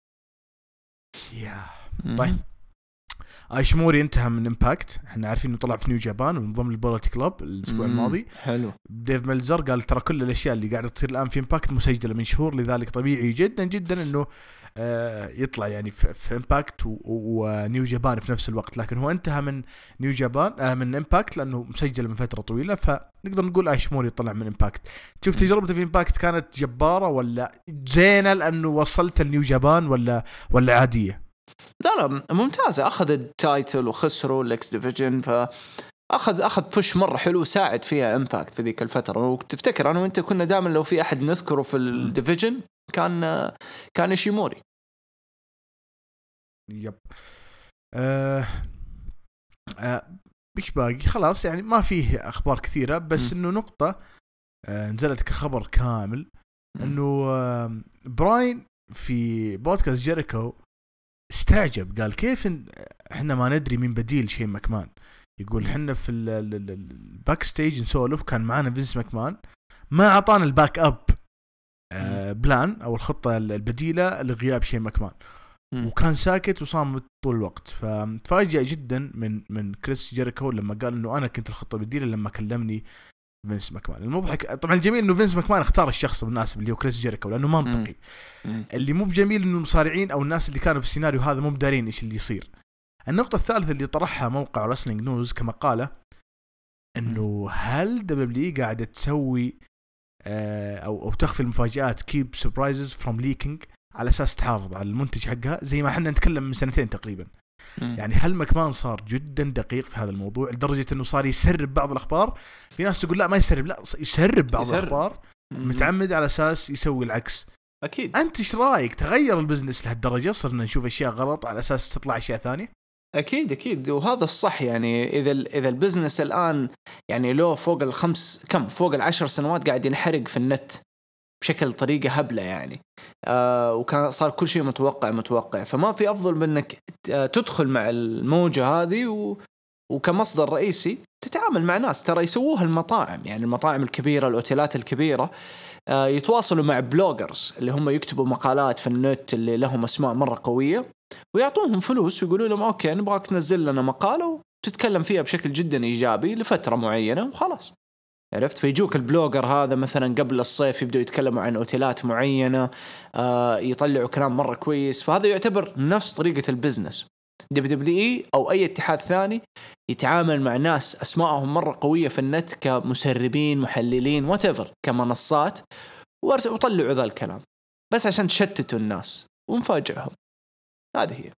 A: يا طيب ايشموري انتهى من امباكت، احنا عارفين انه طلع في نيو جابان وانضم للبوليت كلاب الاسبوع الماضي.
B: حلو.
A: ديف ميلزر قال ترى كل الاشياء اللي قاعده تصير الان في امباكت مسجله من شهور، لذلك طبيعي جدا جدا انه آه يطلع يعني في, في امباكت ونيو جابان في نفس الوقت، لكن هو انتهى من نيو جابان آه من امباكت لانه مسجل من فتره طويله، فنقدر نقول ايشيموري طلع من امباكت. شوف تجربته في امباكت كانت جباره ولا زينه لانه وصلت النيو جابان ولا ولا عاديه؟
B: لا لا ممتازه، اخذ التايتل وخسروا الاكس ديفيجن، ف اخذ اخذ بوش مره حلو، ساعد فيها امباكت في ذيك الفتره. وتفتكر انا وانت كنا دائما لو في احد نذكره في الديفيجن كان كان ايشيموري.
A: يب آه آه بيش باقي خلاص يعني ما فيه اخبار كثيره، بس م. انه نقطه آه نزلت كخبر كامل م. انه آه براين في بودكاست جيريكو استعجب، قال كيف احنا ما ندري مين بديل شين ماكمان. يقول احنا في الباك ستيج نسولف كان معانا فينس ماكمان ما عطانا الباك اب آه بلان او الخطه البديله لغياب شين ماكمان، وكان ساكت وصامت طول الوقت. فتفاجأ جدا من من كريس جيريكو لما قال انه انا كنت الخطه البديله لما كلمني فينس ماكمان. المضحك طبعا الجميل انه فينس ماكمان اختار الشخص المناسب اللي هو كريس جيريكو لانه منطقي. مم. اللي مو بجميل انه المصارعين او الناس اللي كانوا في السيناريو هذا مو بدارين ايش اللي يصير. النقطه الثالثه اللي طرحها موقع رسلينج نيوز كمقاله انه هل دبليو قاعده تسوي آه او او تخفي المفاجآت كيب سربرايزز فروم ليكينج على اساس تحافظ على المنتج حقها زي ما احنا نتكلم من سنتين تقريبا. مم. يعني هل ماكمان صار جدا دقيق في هذا الموضوع لدرجه انه صار يسرب بعض الاخبار؟ في ناس تقول لا ما يسرب، لا يسرب بعض يسرب. الاخبار مم. متعمد على اساس يسوي العكس.
B: اكيد.
A: انت ايش رايك؟ تغير البزنس لهالدرجه صرنا نشوف اشياء غلط على اساس تطلع اشياء ثانيه؟
B: اكيد اكيد وهذا الصح. يعني اذا اذا البزنس الان يعني له فوق الخمس كم فوق العشر سنوات قاعد ينحرق في النت بشكل طريقة هبلة يعني آه وكان صار كل شيء متوقع متوقع فما في أفضل من أنك تدخل مع الموجة هذه و... وكمصدر رئيسي تتعامل مع ناس ترى يسووها المطاعم. يعني المطاعم الكبيرة الأوتيلات الكبيرة آه يتواصلوا مع بلوجرز اللي هم يكتبوا مقالات في النت اللي لهم أسماء مرة قوية ويعطوهم فلوس ويقولوا لهم أوكي نبغاك تنزل لنا مقالة وتتكلم فيها بشكل جدا إيجابي لفترة معينة وخلاص. عرفت؟ فيجوك البلوجر هذا مثلا قبل الصيف يبدأوا يتكلموا عن أوتيلات معينة آه يطلعوا كلام مرة كويس. فهذا يعتبر نفس طريقة البزنس. دبليو دبليو إي أو أي اتحاد ثاني يتعامل مع ناس أسمائهم مرة قوية في النت كمسربين محللين whatever كمنصات وطلعوا ذا الكلام بس عشان تشتتوا الناس ونفاجئهم. هذه هي.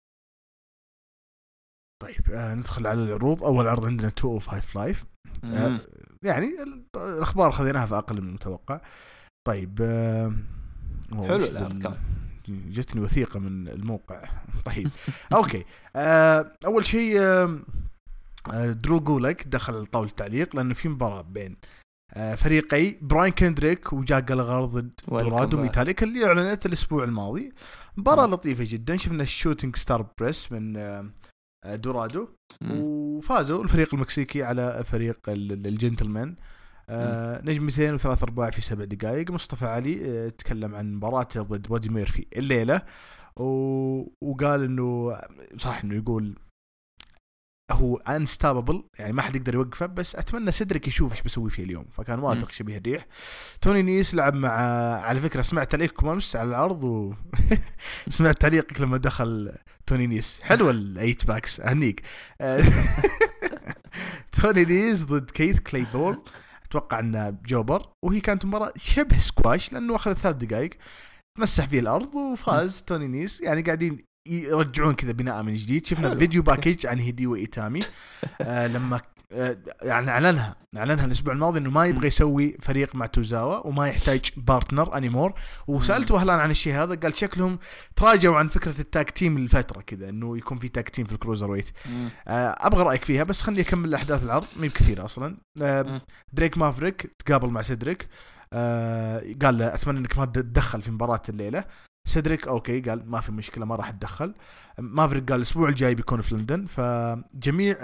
A: طيب آه ندخل على العروض. أول عرض عندنا مئتين وخمسة لايف آه يعني الأخبار خذيناها في أقل من المتوقع. طيب آه
B: حلو الأرقام
A: جتني وثيقة من الموقع. طيب أوكي آه أول شيء آه درو جولك دخل طاولة التعليق لأنه في مباراة بين آه فريقي براين كندريك وجاك جالغر ضد دورادو ميتاليك اللي أعلنت الأسبوع الماضي. مباراة لطيفة جدا. شفنا الشوتينج ستار بريس من آه دورادو وفازوا الفريق المكسيكي على فريق الجنتلمان آه نجمتين وثلاث أرباع في سبع دقائق. مصطفى علي آه تكلم عن مباراة ضد بودي ميرفي الليلة وقال انه صح انه يقول هو انستابل يعني ما حد يقدر يوقفه بس اتمنى سيدريك يشوف ايش بسوي فيه اليوم. فكان واثق شبيه الريح. توني نيس لعب مع على فكرة سمعت تعليقكم امس على العرض وسمعت تعليقك لما دخل توني نيس حلو الايت باكس اهنيك. توني نيس ضد كيث كليبول اتوقع انه جوبر وهي كانت مباراة شبه سكواش لانه اخذ ثلاث دقائق مسح فيه الارض وفاز توني نيس. يعني قاعدين يرجعون كذا بناء من جديد. شفنا حلو. فيديو باكيج عن هيديو إيتامي آه لما آه يعني اعلنها اعلنها الاسبوع الماضي انه ما يبغى يسوي فريق مع توزاوا وما يحتاج بارتنر انيمور. وسالته اهلا عن الشيء هذا قال شكلهم تراجعوا عن فكره التاك تيم لفتره كذا انه يكون في تاك تيم في الكروزر ويت. آه ابغى رايك فيها بس خليني اكمل احداث العرض ما بكثير اصلا. آه دريك مافريك تقابل مع سيدريك آه قال له اتمنى انك ما تتدخل في مباراه الليله. سيدريك اوكي قال ما في مشكله ما راح اتدخل. مافريك قال الاسبوع الجاي بيكون في لندن. فجميع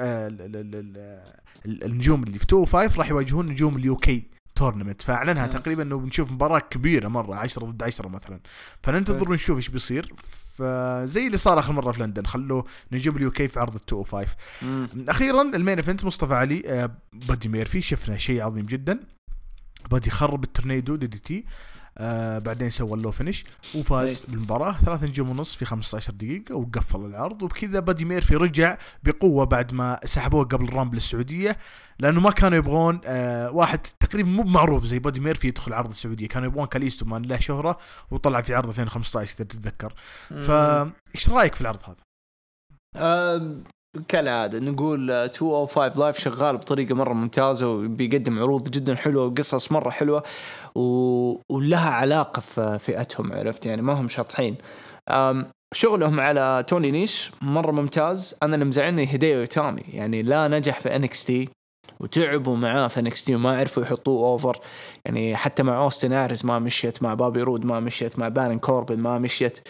A: النجوم اللي في مئتين وخمسة راح يواجهون نجوم اليوكي تورنمنت. فاعلنها تقريبا انه بنشوف مباراه كبيره مره عشرة ضد عشرة مثلا. فننتظر ونشوف ايش بيصير. فزي اللي صار اخر مره في لندن خلوا نجوم اليوكي في عرض مئتين وخمسة. اخيرا المين ايفنت مصطفى علي بودي ميرفي. شفنا شيء عظيم جدا. بدي يخرب التورنيدو دي دي تي آه بعدين سوى اللو فينش وفاز بالمباراة ثلاث نجوم ونص في خمسة عشر دقيقة وقفل العرض. وبكذا بادي ميرفي رجع بقوة بعد ما سحبوه قبل الرامبل السعودية، لأنه ما كانوا يبغون آه واحد تقريبا مو معروف زي بادي ميرفي يدخل عرض السعودية، كانوا يبغون كاليستو من له شهرة وطلع في عرض ألفين وخمسة عشر إذا تتذكر. فإيش رأيك في العرض هذا؟
B: أه كالعادة نقول مئتين وخمسة لايف شغال بطريقة مرة ممتازة وبيقدم عروض جدا حلوة وقصص مرة حلوة و... ولها علاقة في فئتهم، عرفت يعني ما هم شاطحين. شغلهم على توني نيش مرة ممتاز. أنا اللي مزعلني هيديو إيتامي، يعني لا نجح في إن إكس تي وتعبوا معاه في إن إكس تي وما عرفوا يحطوه أوفر، يعني حتى مع أوستن آريز ما مشيت، مع بابي رود ما مشيت، مع بارن كوربن ما مشيت.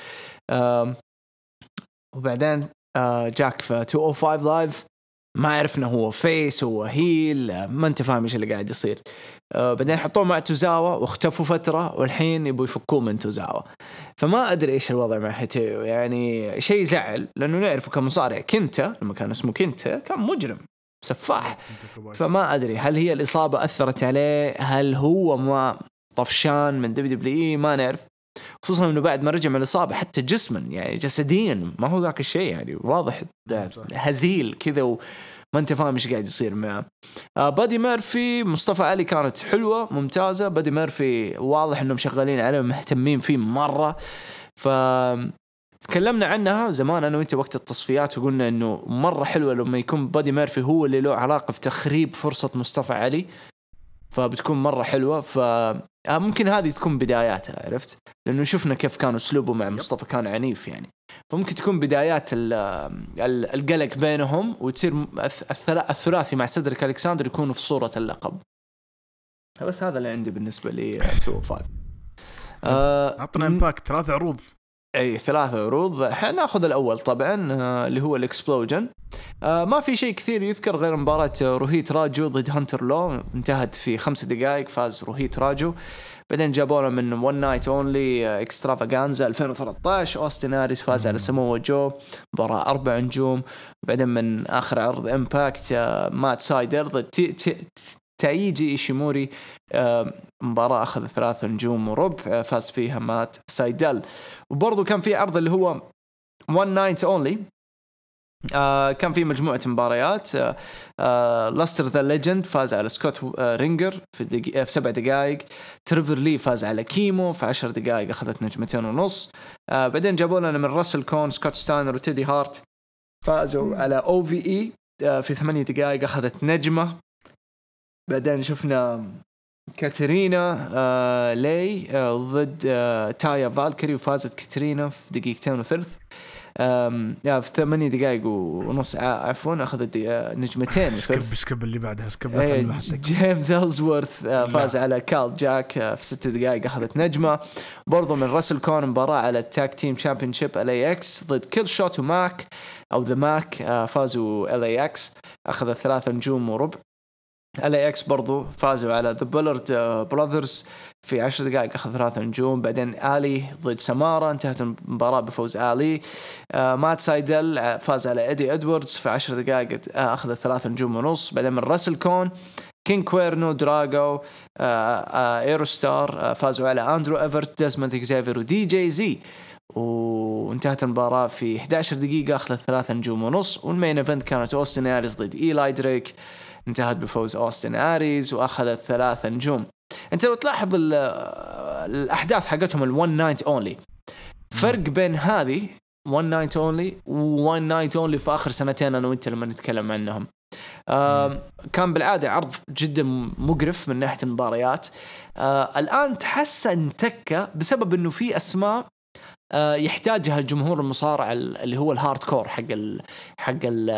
B: وبعدين جاك في مئتين وخمسة لايف ما عرفنا هو فيس هو هيل، ما انت فاهم ايش اللي قاعد يصير. أه بعدين حطوه مع توزاوا واختفوا فترة والحين يبوا يفكوه من توزاوا. فما ادري ايش الوضع مع هيتيو، يعني شيء زعل لانه نعرفه كمصارع. كنتا لما كان اسمه كنتا كان مجرم سفاح، فما ادري هل هي الاصابة اثرت عليه، هل هو ما طفشان من دبليو دبليو اي، ما نعرف. خصوصا انه بعد ما رجع من الاصابه حتى جسما يعني جسديا ما هو ذاك الشيء، يعني واضح هزيل كذا وما انت فاهم ايش قاعد يصير معه. آه بادي ميرفي مصطفى علي كانت حلوه ممتازه. بادي ميرفي واضح انهم شغالين عليه مهتمين فيه مره. ف تكلمنا عنها زمان انا وانت وقت التصفيات وقلنا انه مره حلوه لما يكون بادي ميرفي هو اللي له علاقه في تخريب فرصه مصطفى علي، فبتكون مرة حلوة. فممكن هذه تكون بداياتها، عرفت، لأنه شفنا كيف كانوا أسلوبه مع مصطفى كان عنيف يعني. فممكن تكون بدايات القلق بينهم وتصير الثلاثي مع سيدريك ألكساندر يكونوا في صورة اللقب. بس هذا اللي عندي بالنسبة لي مئتين وخمسة.
A: عطنا امباكت ثلاث عروض.
B: اي ثلاثة عروض. حناخذ الاول طبعا آه اللي هو الاكسبلوجن. آه ما في شيء كثير يذكر غير مباراة روهيت راجو ضد هانتر لو، انتهت في خمس دقائق، فاز روهيت راجو. بعدين جابونا من ون نايت اونلي اكسترافاغانزا ألفين وثلاثة عشر، اوستن آريس فاز على ساموا جو، مباراة اربع نجوم. بعدين من اخر عرض امباكت آه مات سايدر ضد تي تي تايجي إيشيموري، مباراة أخذ ثلاثة نجوم وربع، فاز فيها مات سايدل. وبرضو كان في عرض اللي هو one night only، كان في مجموعة مباريات. لاستر ذا ليجند فاز على سكوت رينجر في, دقي... في سبع دقائق. تريفر لي فاز على كيمو في عشر دقائق، أخذت نجمتين ونص. بعدين جابوا لنا من راسل كون سكوت ستاينر وتيدي هارت، فازوا على أو في إي في ثمانية دقائق، أخذت نجمة. بعدين شفنا كاترينا آه لي آه ضد آه تايا فالكري، وفازت كاترينا في دقيقتين وثلث آه في ثمانية دقائق ونص عفوا، أخذت آه نجمتين
A: سكب سكب اللي بعدها سكب.
B: آه جيمس إلزورث آه فاز على كارل جاك آه في ست دقائق، أخذت نجمة. برضو من راسل كون مباراة على التاك تيم تشامبيونشيب إل إيه إكس ضد كيل شوت وماك أو ذا ماك، آه فازوا إل إيه إكس، أخذت ثلاثة نجوم وربع. إل إيه إكس برضو فازوا على The Bullard Brothers في عشر دقائق، أخذ ثلاثة نجوم. بعدين آلي ضد سمارا، انتهت المباراة بفوز آلي. آه مات سايدل فاز على إيدي إدواردز في عشر دقائق، آه أخذ ثلاثة نجوم ونص. بعدين من راسل كون كين كويرنو دراغو آه آه إيروستار آه فازوا على أندرو إيفرت ديزموند إكزافير ودي جي زي، وانتهت المباراة في إحدى عشرة دقيقة، أخذت ثلاثة نجوم ونص. والمين إيفنت كانت أوستن آريز ضد إيلاي دريك، انتهت بفوز أوستن آريز وأخذت ثلاثة نجوم. أنت لو تلاحظ الأحداث حقتهم الون نايت أونلي، فرق بين هذه one night only و one night only في آخر سنتين أنا وإنت لما نتكلم عنهم. آه كان بالعادة عرض جدا مقرف من ناحية المباريات. آه الآن تحسن تكة بسبب أنه في أسماء آه يحتاجها الجمهور المصارع اللي هو الهارد كور حق ال حق ال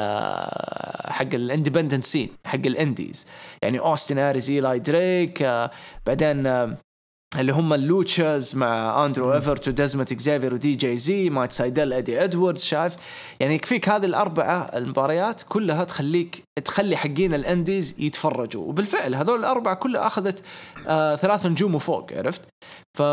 B: حق الاندبندنت سين حق الانديز، يعني أوستن آريز إيلاي دريك آه بعدين آه اللي هم اللوتشاز مع أندرو إيفرت وديزموند إكزافير ودي جي زي مات سايدل إدي إدواردز. شايف يعني يكفيك هذه الأربعة المباريات كلها تخليك تخلي حقين الأنديز يتفرجوا، وبالفعل هذول الأربعة كلها أخذت آه ثلاث نجوم وفوق، عرفت؟ ف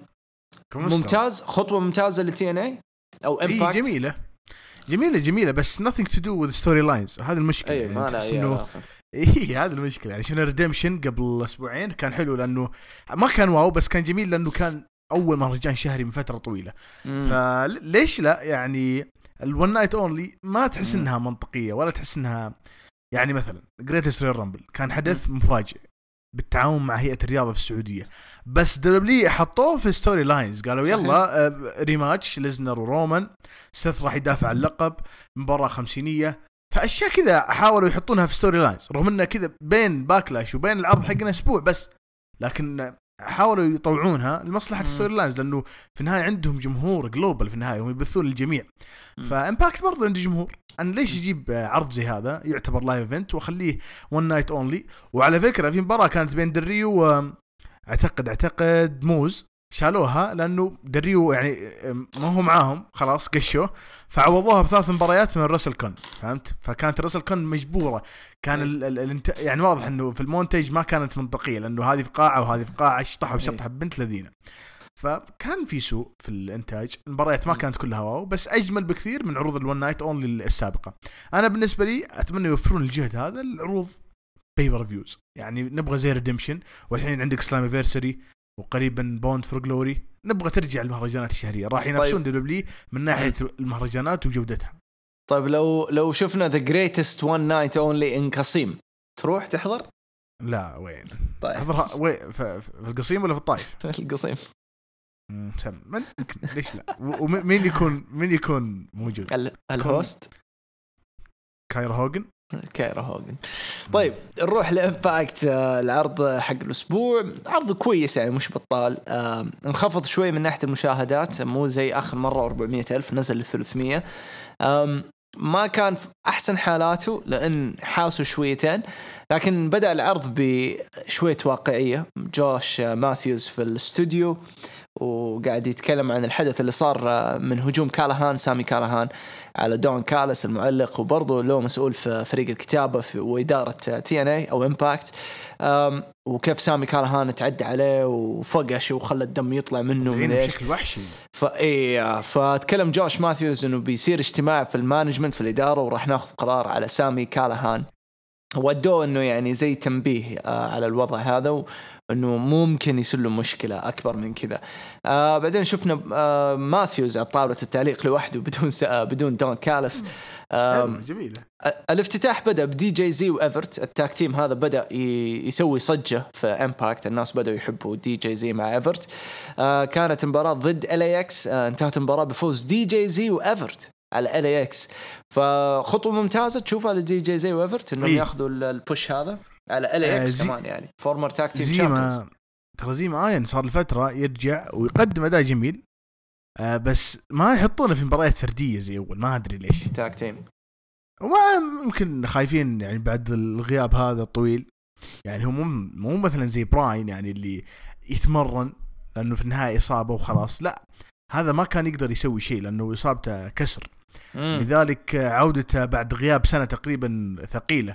B: ممتاز، خطوة ممتازة للتي إن إيه أو إمباكت.
A: إيه جميلة جميلة جميلة بس nothing to do with story lines، هذا المشكلة.
B: أيه
A: يعني تحس إنه إيه هذا المشكلة. يعني شنو ريديمشن قبل أسبوعين كان حلو لأنه ما كان واو بس كان جميل لأنه كان أول مهرجان شهري من فترة طويلة. فليش لا يعني الون نايت اونلي ما تحس انها منطقيه ولا تحس انها يعني مثلا جريتست رويال رامبل كان حدث مفاجئ بالتعاون مع هيئه الرياضه في السعوديه، بس دبليو حطوه في ستوري لاينز قالوا يلا ريماتش ليزنر ورومان، سيث راح يدافع عن اللقب، مباراه خمسينيه، فاشياء كذا حاولوا يحطونها في ستوري لاينز رغم انه كذا بين باكلاش وبين العرض حقنا اسبوع بس، لكن حاولوا يطوعونها لمصلحه الستوري لاينز لانه في النهايه عندهم جمهور جلوبال في النهايه ويبثون للجميع. فامباكت برضه عنده جمهور، انا ليش اجيب عرض زي هذا يعتبر لايف ايفنت واخليه ون نايت اونلي؟ وعلى فكره في مباراه كانت بين دريو واعتقد اعتقد موز شالوها لانه دريو يعني ما هو معاهم خلاص قشوه، فعوضوها بثلاث مباريات من الرسل كون، فهمت؟ فكانت الرسل كون مجبوره، كان ال ال ال يعني واضح انه في المونتاج ما كانت منطقيه لانه هذه في قاعه وهذه في قاعه، شطحوا بشطحه بنت لذينه، فكان في سوء في الانتاج. المباريات ما كانت كلها واو بس اجمل بكثير من عروض الون نايت اونلي السابقه. انا بالنسبه لي اتمنى يوفرون الجهد هذا العروض بيبر ريفيوز، يعني نبغى زي ريديمشن، والحين عندك سلاميفيرسري وقريبا بوند فور جلوري، نبغى ترجع المهرجانات الشهريه، راح ينافسون طيب. دبليو من ناحيه المهرجانات وجودتها.
B: طيب لو لو شفنا ذا جريتست ون نايت اونلي ان قصيم تروح تحضر؟
A: لا وين
B: طيب.
A: احضرها وين في, في القصيم ولا في الطائف؟
B: في القصيم.
A: امم من ليش لا؟ ومين يكون مين يكون موجود؟
B: الهوست
A: كايرا هوغن.
B: كايرا هوغن. طيب نروح لإمباكت. العرض حق الأسبوع عرض كويس يعني مش بطال، انخفض شوي من ناحية المشاهدات، مو زي آخر مرة أربعمية ألف نزل لثلاثمية. ما كان أحسن حالاته لأن حاسوا شويتين، لكن بدأ العرض بشوية واقعية. جوش ماثيوز في الاستوديو وقاعد يتكلم عن الحدث اللي صار من هجوم كالهان سامي كالهان على دون كالس المعلق، وبرضه له مسؤول في فريق الكتابة في وإدارة تي ان اي أو امباكت، وكيف سامي كالهان تعدى عليه وفقش وخلى الدم يطلع منه
A: بشكل وحشي.
B: فإيه فتكلم جوش ماثيوز إنه بيصير اجتماع في المانجمنت في الإدارة وراح ناخذ قرار على سامي كالهان، ودوه إنه يعني زي تنبيه على الوضع هذا انه ممكن يصير له مشكله اكبر من كذا. آه بعدين شفنا آه ماثيوز على طاوله التعليق لوحده بدون بدون دون كالس.
A: آه جميله.
B: الافتتاح بدا بدي جي زي وايفرت، التاك تيم هذا بدا يسوي صجه في امباكت، الناس بداوا يحبوا دي جي زي مع ايفرت. آه كانت مباراه ضد ال اي اكس، آه انتهت المباراه بفوز دي جي زي وايفرت على ال اي اكس، فخطوه ممتازه تشوفها لدي جي زي وايفرت انهم ياخذوا البوش هذا على ال اي اكس كمان، يعني فورمر تاك تيم تشامبيونز.
A: ترى زي ما آين صار لفتره يرجع ويقدم اداء جميل، آه بس ما يحطونه في مباريات فرديه زي اول، ما ادري ليش
B: تاك تيم،
A: وما يمكن خايفين يعني بعد الغياب هذا الطويل، يعني هم مو مثلا زي براين يعني اللي يتمرن لانه في النهايه اصابه وخلاص، لا هذا ما كان يقدر يسوي شيء لانه اصابته كسر. مم. لذلك عودته بعد غياب سنه تقريبا ثقيله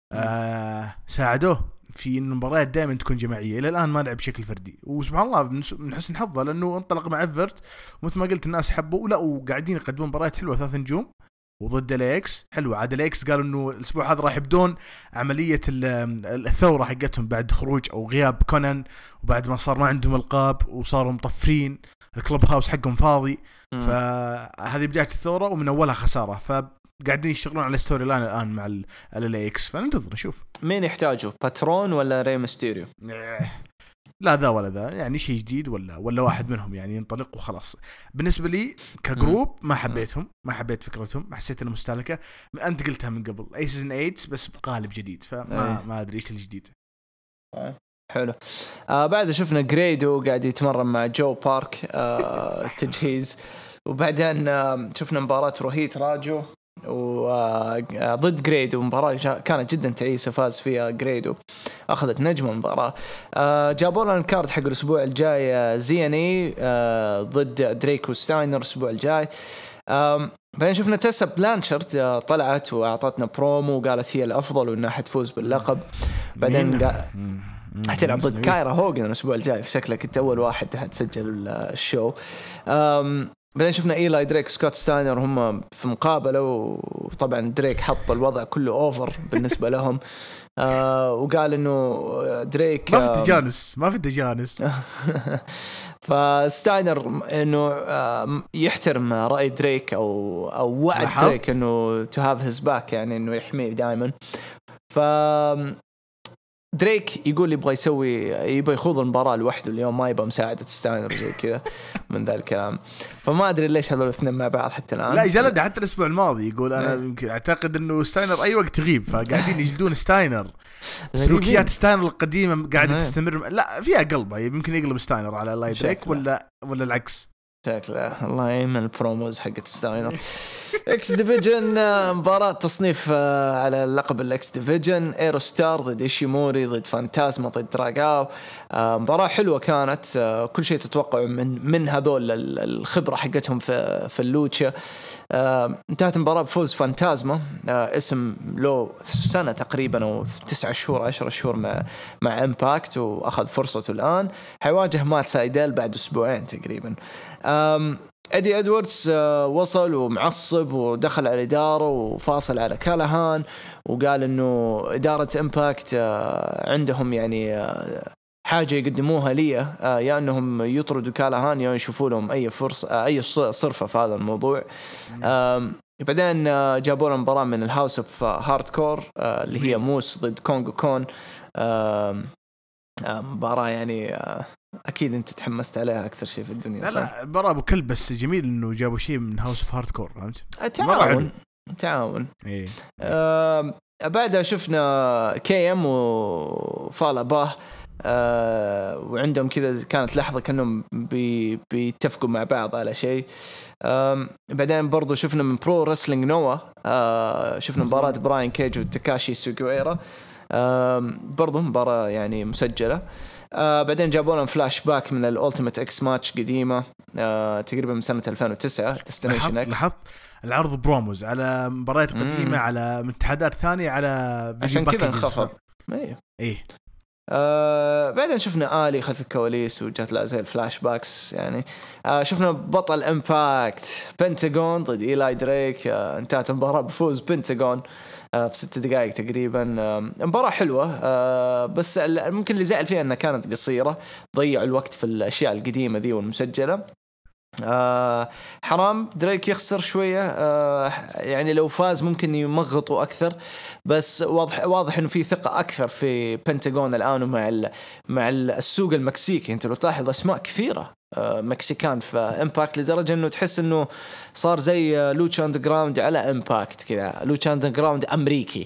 A: آه ساعدوه في إن المباريات دائما تكون جماعية. إلى الآن ما لعب بشكل فردي، وسبحان الله من حسن حظه لأنه انطلق مع إيفرت ومثل ما قلت الناس حبوا، ولا وقاعدين يقدمون مباريات حلوة، ثلاث نجوم وضد الاكس حلوة. عاد الاكس قالوا إنه الأسبوع هذا راح يبدون عملية الثورة حقتهم بعد خروج أو غياب كونان، وبعد ما صار ما عندهم القاب وصاروا مطفرين، الكلوب هاوس حقهم فاضي، فهذه بداية الثورة ومن أولها خسارة، ف قاعدين يشتغلون على ستوري لاين الآن مع ال ال اكس، فننتظر نشوف
B: مين يحتاجه، باترون ولا ري ميستيريو؟
A: لا ذا ولا ذا، يعني شيء جديد ولا ولا واحد منهم يعني ينطلق وخلاص. بالنسبة لي كجروب ما حبيتهم، ما حبيت فكرتهم، ما حسيت انها مستهلكة. أنت قلتها من قبل أي سيزن ثمانية بس بقالب جديد، فما أيه. ما أدري إيش الجديد.
B: حلو. آه بعد شفنا جريدو قاعد يتمرن مع جو بارك آه تجهيز، وبعدين آه شفنا مباراة روهيت راجو وضد جريدو، مباراة كانت جدا تعيسة، فاز فيها جريدو، أخذت نجم المباراة. جابوا لنا الكارد حق الأسبوع الجاي زي ان اي ضد دريكو ستاينر الأسبوع الجاي. بعدين شفنا تيسا بلانشارد طلعت وأعطتنا برومو وقالت هي الأفضل وإنها حتفوز باللقب. بعدين حتلعب ضد كايرا هوغن الأسبوع الجاي، شكلك أنت أول واحد هتسجل الشو. بعدين شفنا إيلاي دريك سكوت ستاينر هم في مقابلة، وطبعا دريك حط الوضع كله أوفر بالنسبة لهم. آه وقال انه دريك
A: ما في تجانس ما في تجانس
B: فستاينر انه يحترم راي دريك او او وعد دريك انه تو هاف هيز باك، يعني انه يحميه دائما. ف دريك يقول يبغى يسوي يبغى يخوض المباراة لوحده اليوم، ما يبغى مساعدة ستاينر زي كذا من ذا الكلام. فما أدري ليش هذول الاثنين مع بعض حتى الآن.
A: لا جلد حتى الأسبوع الماضي يقول أنا يمكن أعتقد إنه ستاينر أي وقت تغيب، فقاعدين يجلدون ستاينر. سلوكيات ستاينر القديمة قاعدة تستمر، لا فيها قلبها، يمكن يقلب ستاينر على لاي دريك ولا ولا العكس.
B: شكله الله يمن البروموز حقت ستاينر. اكس ديفيجن مباراة تصنيف على لقب الاكس ديفيجن، ايرو ستار ضد ايشيموري ضد فانتازما ضد دراغاو. مباراة حلوة كانت، كل شيء تتوقع من من هذول الخبرة حقتهم في في اللوتشا. انتهت المباراة بفوز فانتازما، اسم له سنة تقريبا او تسعة شهور عشرة شهور مع مع امباكت، واخذ فرصته الان. حيواجه مات سايدل بعد اسبوعين تقريبا. إدي إدواردز وصل ومعصب ودخل على الإدارة وفاصل على كالهان، وقال إنه إدارة إمباكت عندهم يعني حاجة يقدموها لي، يا أنهم يطردوا كالهان يا يشوفوا لهم أي فرصة أي صرفة في هذا الموضوع. بعدين جابوا لهم مباراة من الهاوس اوف هاردكور اللي هي موس ضد كونغو كون. مباراة يعني أكيد أنت تحمست عليها أكثر شيء في الدنيا.
A: لا لا مباراة أبو كلب، بس جميل إنه جابوا شيء من هاوس اوف هاردكور، فهمت؟
B: تعاون تعاون.
A: إيه.
B: آه بعدها شفنا كي ام وفالا باه، آه وعندهم كذا كانت لحظة كأنهم بي بيتفقوا مع بعض على شيء. آه بعدين برضو شفنا من برو رسلينج نوا، آه شفنا مباراة براين كيج وتاكاشي سوغويرا، آه برضو مباراة يعني مسجلة. آه بعدين جابوا لهم فلاش باك من الأولتيميت إكس ماتش قديمة، آه تقريبا من سنة ألفين وتسعة.
A: لاحظت, لاحظت العرض بروموز على مباريات قديمة مم. على من اتحادات ثانية على
B: عشان كذا انخفض. ايه
A: ايه
B: آه بعدين شفنا آلي خلف الكواليس وجات له زي الفلاش باكس يعني. آه شفنا بطل إمباكت بنتاغون ضد إيلاي دريك، آه انتهت المباراة بفوز بنتاغون آه في ست دقائق تقريبا. آه مباراة حلوة، آه بس ممكن اللي زعل فيها أنها كانت قصيرة، ضيعوا الوقت في الأشياء القديمة ذي والمسجلة. آه حرام دريك يخسر شوية، آه يعني لو فاز ممكن يمغطوا أكثر، بس واضح واضح إنه في ثقة أكثر في بنتاغون الآن ومع مع السوق المكسيكي. أنت لو تلاحظ أسماء كثيرة آه مكسيكان في إمباكت، لدرجة إنه تحس إنه صار زي لوتشا أندرغراوند على إمباكت كذا، لوتشا أندرغراوند أمريكي.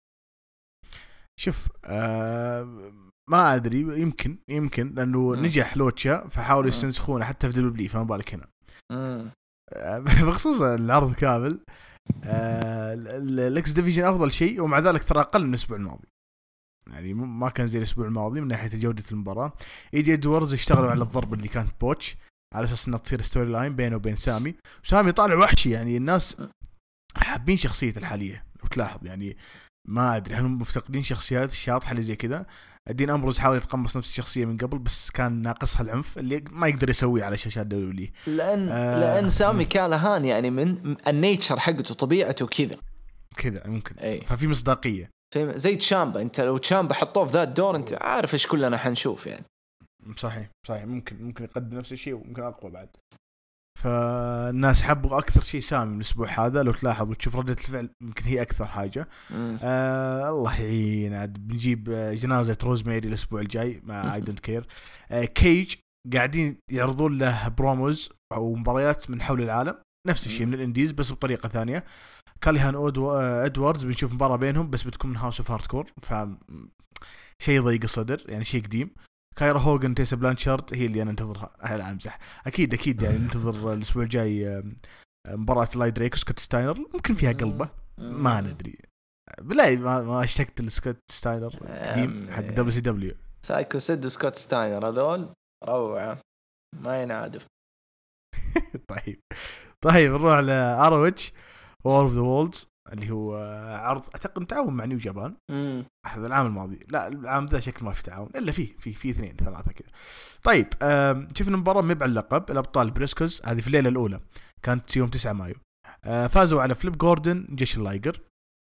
A: شوف آه ما أدري، يمكن يمكن لأنه مم. نجح لوتشا فحاولوا يستنسخونه حتى في دبليو، فما بالك هنا. بخصوص العرض كامل، آه الإكس ديفيجن أفضل شيء، ومع ذلك ترى أقل من الأسبوع الماضي، يعني ما كان زي الأسبوع الماضي من ناحية جودة المباراة. إيدي إدواردز اشتغلوا على الضرب اللي كانت بوتش على أساس أنها تصير ستوري لاين بينه وبين سامي، وسامي طالع وحشي، يعني الناس حابين شخصية الحالية لو تلاحظ، يعني ما أدري هل مفتقدين شخصيات الشاطحة اللي زي كذا. الدين أمبروز حاول يتقمص نفس الشخصية من قبل، بس كان ناقصها العنف اللي ما يقدر يسويه على شاشات دولية،
B: لأن آه لأن سامي كالهان يعني من النيتشر حقته طبيعته كذا
A: كذا ممكن
B: أي.
A: ففي مصداقية
B: زي تشامبا، أنت لو تشامبا حطوه في ذا الدور أنت عارف إيش كلنا حنشوف يعني.
A: صحيح صحيح ممكن ممكن يقدم نفس الشيء وممكن أقوى بعد. فالناس حبوا أكثر شيء سامي من الأسبوع هذا، لو تلاحظ وتشوف ردة الفعل يمكن هي أكثر حاجة. آه الله يعين، عاد بنجيب جنازة روزميري الأسبوع الجاي مع I don't care. آه كيج قاعدين يعرضون له بروموز أو مباريات من حول العالم، نفس الشيء من الإنديز بس بطريقة ثانية. كاليهان إدواردز بنشوف مباراة بينهم بس بتكون من هاوس اوف هاردكور، ف شيء ضيق الصدر يعني، شيء قديم. كايرا هوغن تيسا بلانشارد هي اللي أنا انتظرها. لا أمزح، أكيد أكيد يعني ننتظر الأسبوع الجاي مباراة لاي دريك وسكوت ستاينر، ممكن فيها قلبة ما ندري. بلا ما ما اشتقت لسكوت ستاينر قديم حق دبليو سي دبليو.
B: سايكو سيد وسكوت ستاينر هذول روعة ما ينعادف.
A: طيب طيب نروح لأروتش وول اوف ذا وولز اللي هو عرض اعتقد تعاون مع نيو جابان احد العام الماضي. لا العام ذا شكل ما في تعاون الا فيه في في اثنين ثلاثه كذا. طيب شفنا مباراه مبع اللقب الابطال بريسكوز، هذه في الليله الاولى كانت يوم تسعة مايو. فازوا على فليب جوردن جيش اللايجر.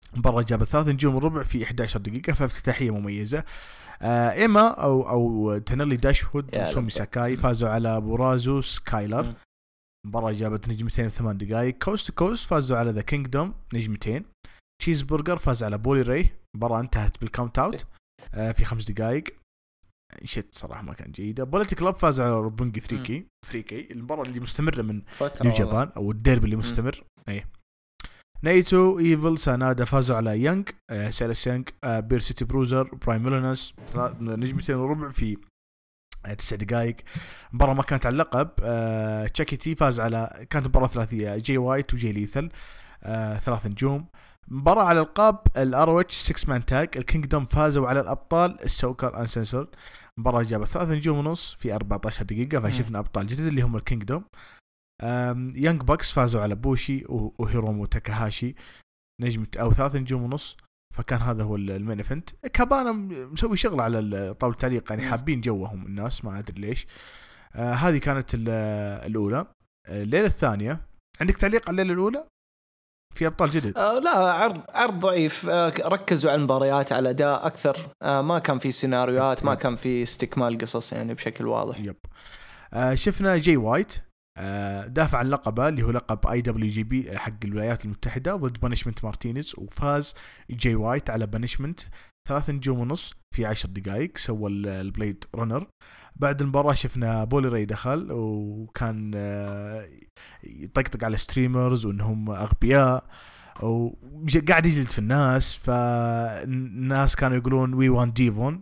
A: مباراة جابت ثلاث نجوم وربع في إحدى عشرة دقيقة، فافتتاحية مميزة. آه إيما أو أو تنيلي داشوود وسومي ساكاي فازوا على بورازو سكايلر. مباراة جابت نجمتين في ثمان دقائق. كوست كوست فازوا على ذا كينجدوم نجمتين. تشيز برجر فاز على بولي راي. مباراة انتهت بالكاونت اوت آه في خمس دقائق. شت صراحة ما كان جيدة. بوليتي كلاب فاز على روبنجي ثري كي ثري كي المباراة اللي مستمرة من نيو جابان أو الديربي اللي مستمر. أي نايتو إيفل سانادا فازوا على يانغ آه سيلس يانغ آه بير سيتي بروزر برايم ميلونس نجمتين وربع في تسع دقائق. مباراة ما كانت على اللقب. آه تشاكي تي فاز على كانت مباراة ثلاثية جي وايت وجي ليثل آه ثلاث نجوم. مباراة على القاب الار اتش ستة مان تاج الكينجدوم فازوا على الابطال السوكال انسنسر. مباراة جابت ثلاث نجوم ونص في أربعة عشر دقيقة فشفنا ابطال جديد اللي هم الكينجدوم. يانج باكس فازوا على بوشي وهيرومو تاكاهاشي نجمة او ثلاث نجوم ونص. فكان هذا هو المين ايفنت. كابانا مسوي شغل على طاولة التعليق يعني حابين جوهم الناس ما ادري ليش. آه هذه كانت الاولى. الليلة الثانية عندك تعليق على الليلة الاولى في ابطال جدد؟
B: آه لا عرض عرض ضعيف. آه ركزوا على المباريات على اداء اكثر. آه ما كان في سيناريوهات ما كان في استكمال قصص يعني بشكل واضح.
A: يب. آه شفنا جي وايت آه دافع عن لقبه اللي هو لقب اي دبليو جي بي حق الولايات المتحدة ضد بانشمنت مارتينيز وفاز جي وايت على بانشمنت ثلاث نجوم ونص في عشر دقائق. سوى البليد رنر. بعد المباراة شفنا بولي راي دخل وكان آه يطقطق على ستريمرز وانهم اغبياء وقاعد يجلد في الناس. فالناس كانوا يقولون وي وان ديفون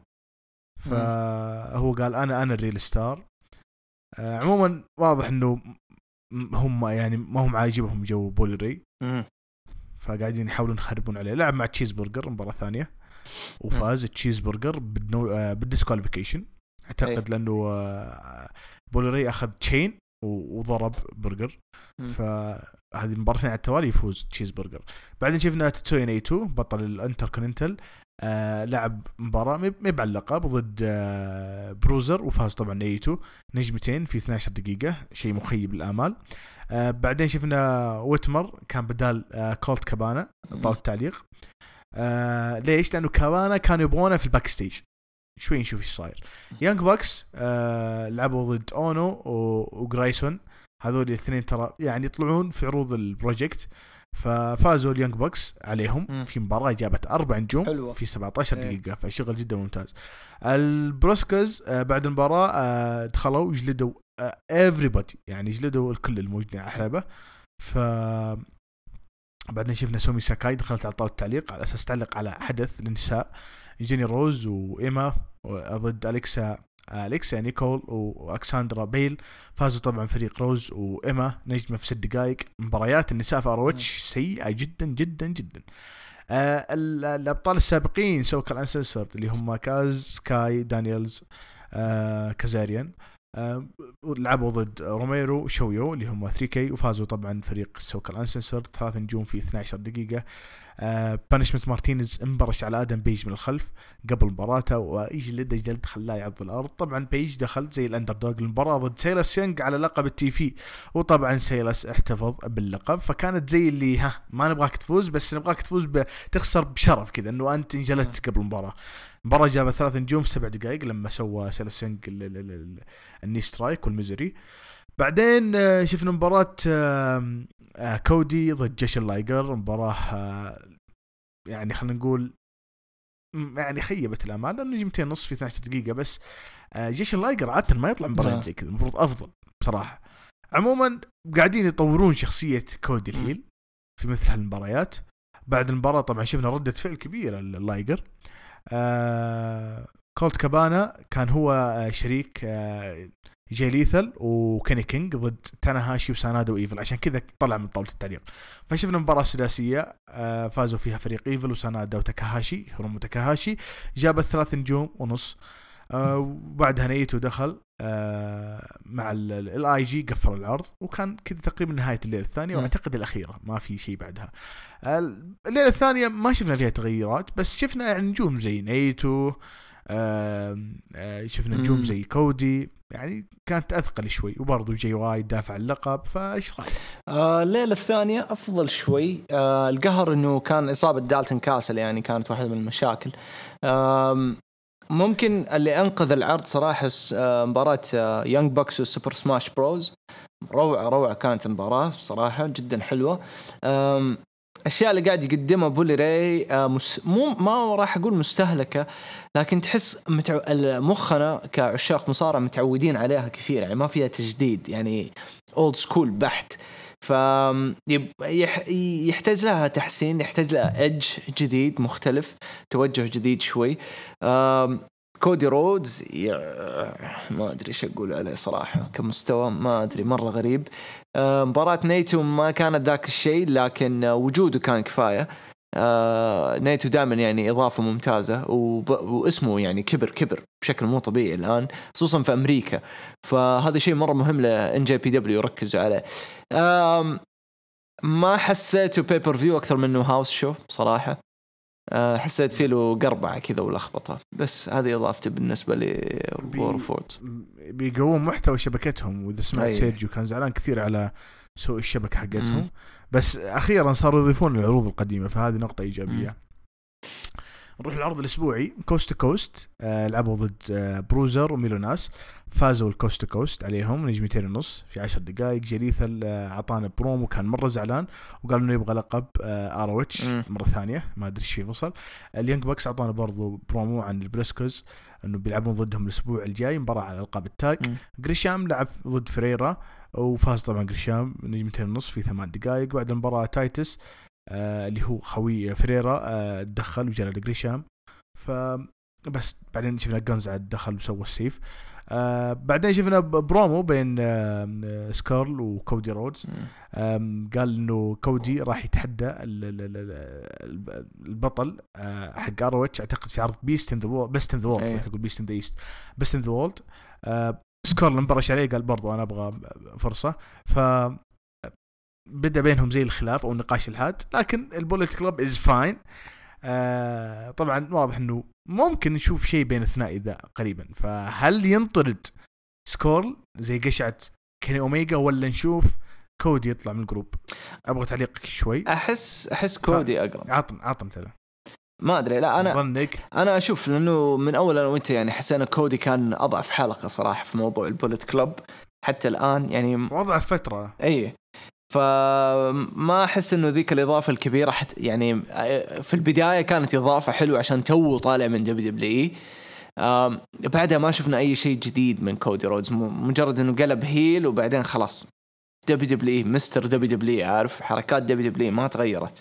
A: فهو قال انا انا الريل ستار. آه عموما واضح انه هم يعني ما هم عاجبهم جو بولي راي فقاعدين يحاولون يخربون عليه. لعب مع تشيز برجر مباراة ثانية وفاز تشيز برجر بالنو... آه بالديسكواليفيكيشن اعتقد لانه آه بولي راي اخذ تشين وضرب برجر. فهذه المباراتين على التوالي يفوز تشيز برجر. بعدين شفنا تاتسويا نايتو بطل الانتركوننتال آه لعب مباراة مب على اللقب ضد آه بروزر وفاز طبعا نايتو نجمتين في اثنتي عشرة دقيقة شيء مخيب الآمال. آه بعدين شفنا ويتمر كان بدال آه كولت كابانا طاولة التعليق. آه ليش؟ لأنه كابانا كانوا يبغونه في الباك ستيج شوي نشوف ايش صاير. يانج باكس آه لعبوا ضد اونو وغرايسون هذول الاثنين ترى يعني يطلعون في عروض البروجكت. ففازوا اليانج باكس عليهم م. في مباراة جابت أربع نجوم حلوة. في سبعة عشر دقيقة فشغل جدا ممتاز. البروسكز آه بعد المباراة آه دخلوا وجلدوا آه everybody يعني جلدوا الكل الموجودين على حلبة. ف بعدين شفنا سومي ساكاي دخلت على طاولة التعليق على أساس تعلق على حدث للنساء جيني روز وإيما ضد أليكسا أليكسا نيكول وأكساندرا بيل. فازوا طبعا فريق روز وإيما نجمة في ست دقائق. مباريات النساء في أروتش سيئة جدا جدا جدا. آه الأبطال السابقين سووا الأنسنسرد اللي هم كاز سكاي دانييلز آه كازاريان آه لعبوا ضد روميرو وشويو اللي هم ثري كي وفازوا طبعا فريق سوكا الانسنسرد ثلاث نجوم في اثنتي عشرة دقيقة. آه بانشمنت مارتينيز انبرش على آدم بيج من الخلف قبل مباراته ويجلد جلد خلاه يعض الأرض. طبعا بيج دخل زي الأندردوغ المباراة ضد سيلس يانج على لقب التيفي وطبعا سيلس احتفظ باللقب. فكانت زي اللي ها ما نبغاك تفوز بس نبغاك تفوز بتخسر بشرف كذا انه انت انجلدت قبل المباراة. المباراة جابت ثلاث نجوم في سبع دقائق لما سوى سيلس يانج الني سترايك والميزري. بعدين شفنا مباراة كودي ضد جيش اللايجر مباراة يعني خلينا نقول يعني خيبت الأمال لأنه نجمتين نص في اثنتي عشرة دقيقة بس. جيش اللايجر عادة ما يطلع مباراة زي كذا المفروض أفضل بصراحة. عموما قاعدين يطورون شخصية كودي الهيل في مثل هالمباريات. بعد المباراة طبعا شفنا ردة فعل كبيرة لللايجر. آه كولت كابانا كان هو شريك آه جاي ليثل وكيني كينج ضد تاناهاشي وسانادا وإيفل عشان كذا طلع من طاولة التعليق. فشفنا مباراة سداسية آه فازوا فيها فريق إيفل وسانادا وتاكاهاشي هيرومو تاكاهاشي جابت ثلاث نجوم ونص. آه وبعدها نايتو دخل آه مع الاي جي قفل العرض وكان كذا تقريبا نهاية الليلة الثانية واعتقد الأخيرة ما في شيء بعدها. الليلة الثانية ما شفنا فيها تغييرات بس شفنا يعني نجوم زي نايتو آه آه شفنا نجوم زي كودي يعني كانت أثقل شوي، وبرضو جي واي دافع اللقب. فايش رأيك؟
B: آه الليلة الثانية أفضل شوي. آه القهر إنه كان إصابة دالتون كاسل، يعني كانت واحدة من المشاكل. آه ممكن اللي أنقذ العرض صراحة آه مباراة آه يانج بوكس وسوبر سماش بروز. روعة روعة كانت المباراة بصراحة جدا حلوة. آه الأشياء اللي قاعد يقدمها بولي راي آه مس... مو ما راح أقول مستهلكة، لكن تحس متع... مخنا كعشاق مصارعة متعودين عليها كثير، يعني ما فيها تجديد، يعني old school بحت. فيحتاج لها تحسين، يحتاج لها إدج جديد مختلف، توجه جديد شوي. كودي رودز ما أدري إيش أقول عليه صراحة، كمستوى ما أدري، مرة غريب. مباراة نيتو ما كانت ذاك الشيء، لكن وجوده كان كفاية. آه نيتو دائما يعني إضافة ممتازة، وب... واسمه يعني كبر كبر بشكل مو طبيعي الآن، خصوصا في أمريكا. فهذا شيء مرة مهم لإن جي بي دبليو يركزوا عليه. آه ما حسيته بيبر فيو أكثر منه هاوس شو بصراحة. آه حسيت فيه له قربعة كذا ولخبطة، بس هذه إضافتي بالنسبة لي وورفورد.
A: بيقوم محتوى شبكتهم، وإذا سمعت سيرجيو كان زعلان كثير على سوء الشبكة حقتهم. م. بس أخيرا صاروا يضيفون العروض القديمة، فهذه نقطة إيجابية. م. نروح العرض الأسبوعي كوست كوست. آه لعبوا ضد آه بروزر وميلوناس، فازوا الكوست كوست عليهم نجمتين ونص في عشر دقائق. جريثل آه عطانا برومو كان مرة زعلان، وقال إنه يبغى لقب آه آروتش مرة ثانية، ما أدري إيش فيه وصل. اليانج باكس عطانا برضو برومو عن البريسكوز إنه بيلعبون ضدهم الأسبوع الجاي مباراة على ألقاب التاج. غريشام لعب ضد فريرا وفاز طبعا غريشام نجمتين ونص في ثمان دقائق. بعد المباراة تايتس آه اللي هو خوي فريرا آه دخل وجاء لغريشام، فبس بعدين شفنا جونز عاد دخل وسوى السيف. آه بعدين شفنا برومو بين آه سكارل وكودي رودز. آه قال انه كودي راح يتحدى البطل آه حق اروتش، اعتقد في عرض بيست ان ذا وورلد، بيست ان ذا وورلد، تقول بيست ان ذا ايست، بيست ان ذا وورلد. سكارل مبرش عليه قال برضو انا ابغى فرصة، ف بدأ بينهم زي الخلاف أو نقاش الحاد. لكن البوليت كلوب إز فاين. آه طبعا واضح أنه ممكن نشوف شيء بين الثنائي ذا قريبا. فهل ينطرد سكورل زي قشعة كيني أوميجا، ولا نشوف كودي يطلع من الجروب؟ أبغى تعليقك شوي.
B: أحس أحس كودي أقرب.
A: عطم عطم تلا
B: ما أدري، لا أنا
A: ظنك.
B: أنا أشوف لأنه من أول أنا وأنت يعني حسينا كودي كان أضعف حلقة صراحة في موضوع البوليت كلوب حتى الآن، يعني
A: وضع فترة.
B: أي فما أحس إنه ذيك الإضافة الكبيرة حت يعني في البداية كانت إضافة حلوة عشان تو طالع من دبليو دبليو إي. بعدها ما شفنا أي شيء جديد من كودي رودز، مجرد إنه قلب هيل وبعدين خلاص دبليو دبليو إي مستر دبليو دبليو إي، عارف حركات دبليو دبليو إي ما تغيرت.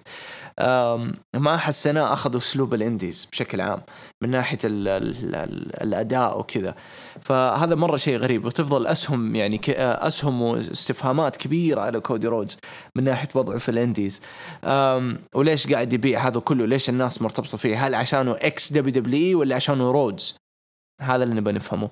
B: ما حسنا أخذوا أسلوب الإنديز بشكل عام من ناحية ال ال ال الأداء وكذا، فهذا مرة شيء غريب. وتفضل أسهم يعني أسهم واستفهامات كبيرة على كودي رودز من ناحية وضعه في الإنديز. وليش قاعد يبيع هذا كله؟ ليش الناس مرتبطة فيه؟ هل عشانه إكس دبليو دبليو إي ولا عشانه رودز؟ هذا اللي نبغى نفهمه.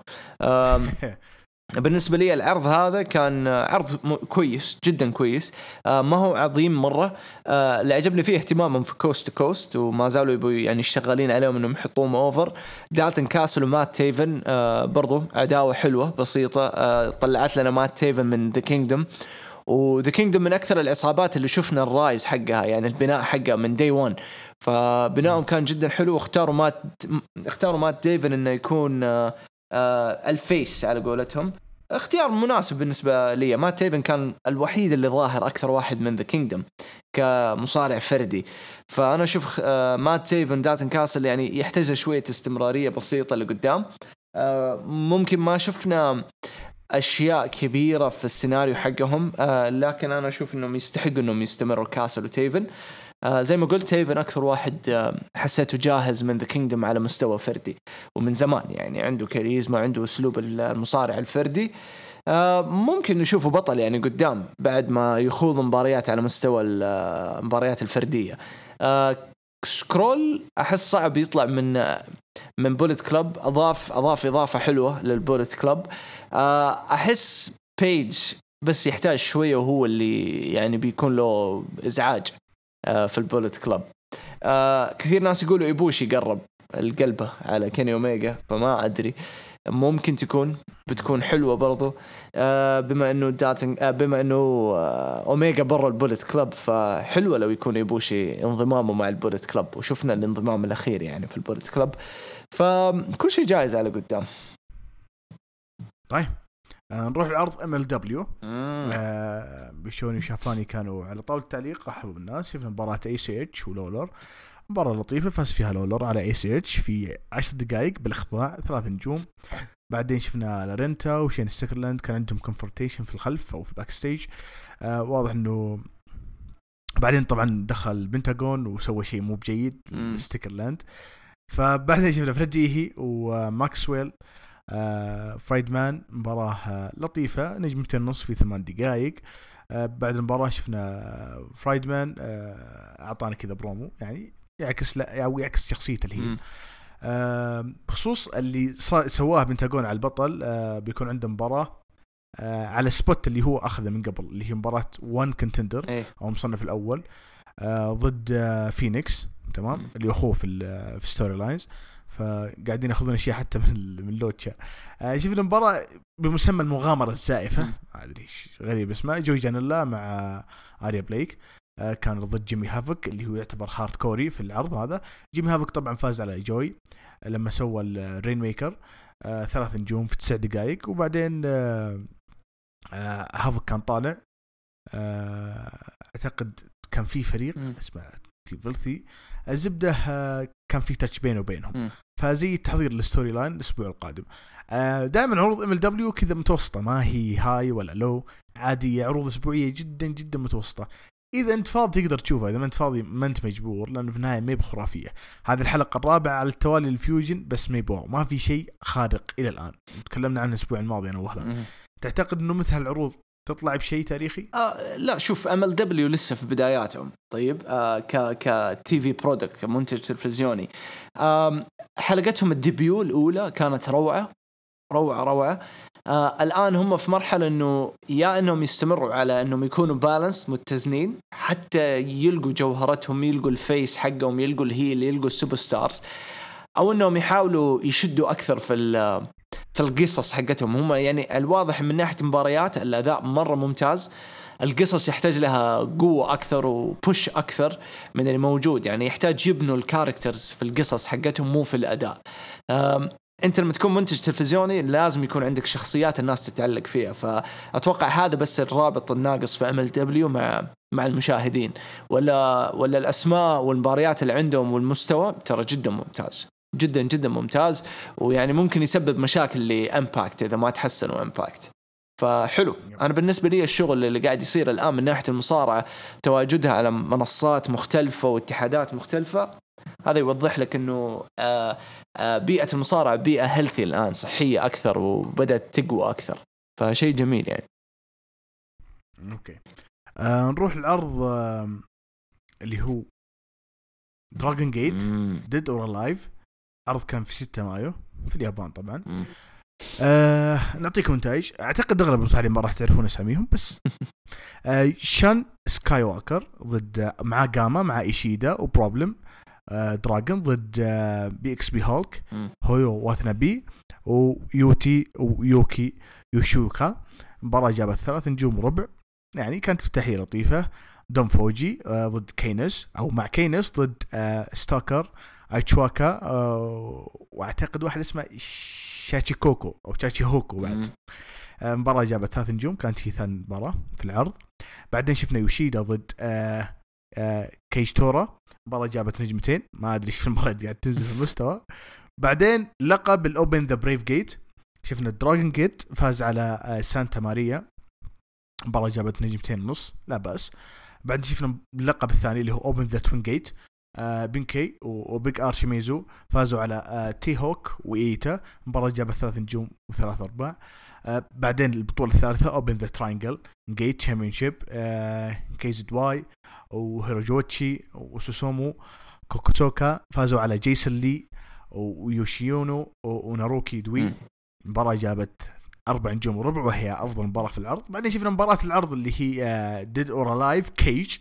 B: بالنسبة لي العرض هذا كان عرض كويس جدا كويس، ما هو عظيم مرة. اللي عجبني فيه اهتمامهم في كوست كوست، وما زالوا يبوا يعني شغالين عليهم انهم يحطوهم اوفر. دالتون كاسل ومات تيفن برضو عداوة حلوة بسيطة، طلعت لنا مات تيفن من ذا كينجدوم، وذا كينجدوم من اكثر العصابات اللي شفنا الرايز حقها، يعني البناء حقها من داي وان، فبناؤهم كان جدا حلو. واختاروا مات اختاروا مات تيفن انه يكون آه الفيس على قولتهم، اختيار مناسب بالنسبة لي. مات تيفن كان الوحيد اللي ظاهر أكثر واحد من ذا كينجدوم كمصارع فردي، فأنا أشوف آه مات تيفن دالتون كاسل يعني يحتاج شوية استمرارية بسيطة لقدام. آه ممكن ما شفنا أشياء كبيرة في السيناريو حقهم، آه لكن أنا أشوف أنهم يستحقوا أنهم يستمروا كاسل وتيفن. آه زي ما قلت تيفن أكثر واحد آه حسيته جاهز من ذا كينجدوم على مستوى فردي، ومن زمان يعني عنده كاريزما، عنده أسلوب المصارع الفردي. آه ممكن نشوفه بطل يعني قدام بعد ما يخوض مباريات على مستوى المباريات الفردية. آه سكرول أحس صعب يطلع من من بوليت كلوب، أضاف أضاف إضافة حلوة للبوليت كلوب. آه أحس بيج بس يحتاج شوية، وهو اللي يعني بيكون له إزعاج في البوليت كلوب. آه كثير ناس يقولوا إيبوشي قرب، القلبة على كيني أوميجا، فما أدري ممكن تكون بتكون حلوة برضو. آه بما إنه داتن آه بما إنه آه أوميجا برا البوليت كلاب، فحلوة لو يكون يبوشي انضمامه مع البوليت كلاب، وشفنا الانضمام الأخير يعني في البوليت كلاب، فكل شيء جاهز على قدام.
A: طيب آه نروح العرض ام ال دبليو. آه بشوني وشافاني كانوا على طاولة التعليق، رحبوا بالناس. شفنا مباراة اي سي اتش ولولر، مباراة لطيفة فاز فيها لولر على اي سي اتش في عشر دقائق بالاخضاع، ثلاث نجوم. بعدين شفنا لارنتا وشين ستيكرلاند كان عندهم كونفرتيشن في الخلف او في الباك ستيج. آه واضح انه بعدين طبعا دخل بنتاغون وسوى شيء مو بجيد ستيكرلاند. فبعدين شفنا فريديهي وماكسويل آه فرايدمان، مباراة آه لطيفة، نجمتين نص في ثمان دقائق. آه بعد المباراة شفنا فرايدمان آه أعطانا كذا برومو يعني يعكس لا أو يعكس شخصيته الهيل. آه بخصوص اللي سواه بنتاغون على البطل، آه بيكون عنده مباراة آه على سبوت اللي هو أخذه من قبل، اللي هي مباراة وان كونتندر
B: إيه؟
A: أو مصنف الأول آه ضد آه فينيكس، تمام، مم. اللي أخوه في في ستوري لاينز، فقاعدين ياخذون اشياء حتى من من لوتشا. آه شفنا مباراة بمسمى المغامرة الزائفة، ما ادري غريب اسمها، جوي جانيلا مع اريا بليك. آه كان ضد جيمي هافك اللي هو يعتبر هارد كوري في العرض هذا. جيمي هافك طبعا فاز على جوي لما سوى الرين ميكر، آه ثلاث نجوم في تسع دقائق. وبعدين آه آه هافك كان طالع، آه اعتقد كان في فريق م. اسمه تيفلثي الزبدة، آه كان في تاتش بينه وبينهم، فزي تحضير للستوري لاين الاسبوع القادم. آه دائما عروض ام ال دبليو كذا متوسطه، ما هي هاي ولا لو، عاديه، عروض اسبوعيه جدا جدا متوسطه. اذا انت فاضي تقدر تشوفها، اذا ما انت فاضي ما انت مجبور، لانه في النهايه ما هي بخرافيه. هذه الحلقه الرابعه على التوالي الفيوجن، بس ما يبغى ما في شيء خارق الى الان. تكلمنا عنه الاسبوع الماضي انا وهلا. تعتقد انه مثل العروض تطلع بشيء تاريخي؟
B: آه لا، شوف ام ال دبليو لسه في بداياتهم. طيب آه ك ك تي في برودكت، كمنتج تلفزيوني. آه حلقتهم الديبيو الاولى كانت روعه روعه روعه. آه الان هم في مرحله انه يا انهم يستمروا على انهم يكونوا بالانس متزنين حتى يلقوا جوهرتهم، يلقوا الفيس حقهم، يلقوا الهيل، يلقوا السوبر ستارز، او انهم يحاولوا يشدوا اكثر في في القصص حقتهم. هم يعني الواضح من ناحيه مباريات الاداء مره ممتاز، القصص يحتاج لها قوه اكثر وبوش اكثر من اللي موجود، يعني يحتاج يبنوا الكاركترز في القصص حقتهم مو في الاداء. انت لما تكون منتج تلفزيوني لازم يكون عندك شخصيات الناس تتعلق فيها، فاتوقع هذا بس الرابط الناقص في ام ال دبليو مع مع المشاهدين، ولا ولا الاسماء والمباريات اللي عندهم والمستوى ترى جدا ممتاز، جدا جدا ممتاز. ويعني ممكن يسبب مشاكل لإمباكت إذا ما تحسنوا إمباكت. فحلو. أنا بالنسبة لي الشغل اللي قاعد يصير الآن من ناحية المصارعة، تواجدها على منصات مختلفة واتحادات مختلفة، هذا يوضح لك إنه آآ آآ بيئة المصارعة بيئة هيلثي الآن، صحية أكثر وبدأت تقوى أكثر، فشيء جميل يعني.
A: أوكي آه نروح العرض آه اللي هو دراجون جيت ديد اور لايف. عرض كان في ستة مايو في اليابان طبعا. آه نعطيكم نتائج، اعتقد اغلب المصارعين ما راح تعرفون اساميهم، بس آه شان سكاي واكر ضد مع جاما مع ايشيدا وبروبلم. آه دراجون ضد آه بي اكس بي هولك، هويو واتنابي ويوتي ويوكي يوشوكا. مباراة جابت ثلاث نجوم ربع، يعني كانت افتتاحية لطيفة. دوم فوجي آه ضد كينس او مع كينس ضد آه ستوكر ايتشواكا، آه واعتقد واحد اسمه شاتشيكوكو او شاتشيهوكو بعد. آه مباراة جابت ثلاث نجوم، كانت هي ثاني مباراة في العرض. بعدين شفنا يوشيدا ضد آه آه كيشتورا، مباراة جابت نجمتين، ما ادري ايش في المباراة قاعد تنزل في المستوى. بعدين لقب الاوبن ذا بريف جيت، شفنا دراجون جيت فاز على آه سانتا ماريا، مباراة جابت نجمتين ونص، لا بأس. بعد شفنا اللقب الثاني اللي هو اوبن ذا توين جيت، آه بينكي وبيج ارشيميزو فازوا على آه تي هوك وايتا، مباراة جابت ثلاث نجوم وثلاث ارباع. آه بعدين البطولة الثالثة اوبن ذا تراينجل جيت تشامبيونشيب، آه كيزد واي وهيروجوتشي وسوسومو كوكوتوكا فازوا على جيسون لي ويوشيونو وناروكي دوي، مباراة جابت أربع نجوم وربع وهي أفضل مباراة في العرض. بعدين شفنا مباراة العرض اللي هي ديد أور ألايف كيج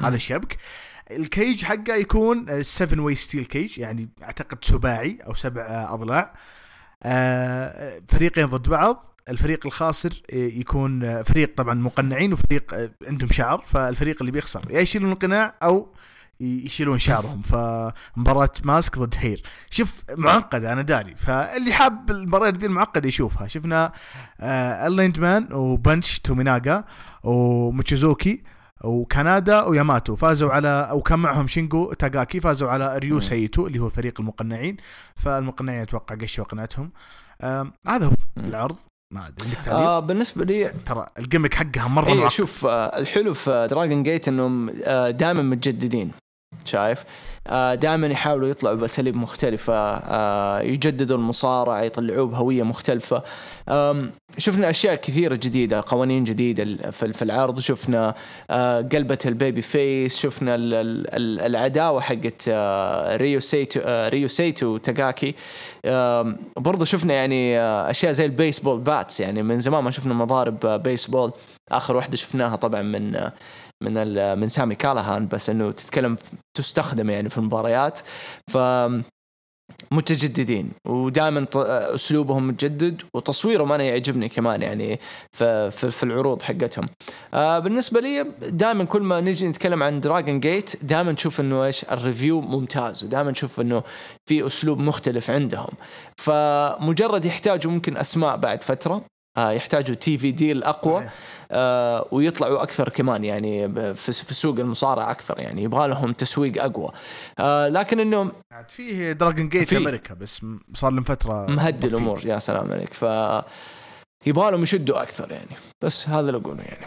A: هذا الشبك. الكيج حقه يكون سفن واي ستيل كيج، يعني اعتقد سباعي او سبع اضلاع، فريقين ضد بعض. الفريق الخاسر يكون فريق طبعا مقنعين وفريق عندهم شعر، فالفريق اللي بيخسر يا يشيلون القناع او يشيلون شعرهم. فمباراة ماسك ضد هير. شوف معقدة أنا داري، فاللي حاب المباراة دي المعقدة يشوفها. شفنا آه اللاندمان وبنش توميناغا وميتشيزوكي وكندا وياماتو فازوا على، أو كان معهم شينجو تاغاكي، فازوا على ريو سايتو اللي هو فريق المقنعين. فالمقنعين أتوقع قشوا قناتهم. آه هذا هو العرض. ما ادري عندك تعليق؟
B: آه بالنسبه لي
A: ترى الجيمك حقها مره
B: ايه
A: معقد.
B: شوف آه الحلو في دراجون جيت انهم آه دائما متجددين، شايف آه دائما يحاولوا يطلعوا بأساليب مختلفة، آه يجددوا المصارعة، يطلعوه بهوية مختلفة. شفنا أشياء كثيرة جديدة، قوانين جديدة في العرض. شفنا آه قلبة البيبي فيس، شفنا ال ال العداوة حقت آه ريو سايتو آه ريو سايتو تاغاكي. آه برضو شفنا يعني آه أشياء زي البيسبول باتس، يعني من زمان ما شفنا مضارب آه بيسبول. آخر واحدة شفناها طبعا من آه من من سامي كالاهان، بس انه تتكلم تستخدم يعني في المباريات. ف متجددين ودائما اسلوبهم متجدد، وتصويرهم انا يعجبني كمان يعني في في, في العروض حقتهم. آه بالنسبه لي دائما كل ما نيجي نتكلم عن دراجون جيت دائما نشوف انه ايش الريفيو ممتاز، ودائما نشوف انه في اسلوب مختلف عندهم. فمجرد يحتاجوا ممكن اسماء بعد فتره، آه يحتاجوا تي في دي الأقوى، آه ويطلعوا أكثر كمان يعني في, في سوق المصارعة أكثر، يعني يبغى لهم تسويق أقوى. آه لكن إنه
A: فيه دراجون جيت أمريكا بس صار لهم فترة
B: مهدي الأمور. يا سلام عليك. ف يبغى لهم يشدوا أكثر يعني، بس هذا اللي أقوله يعني.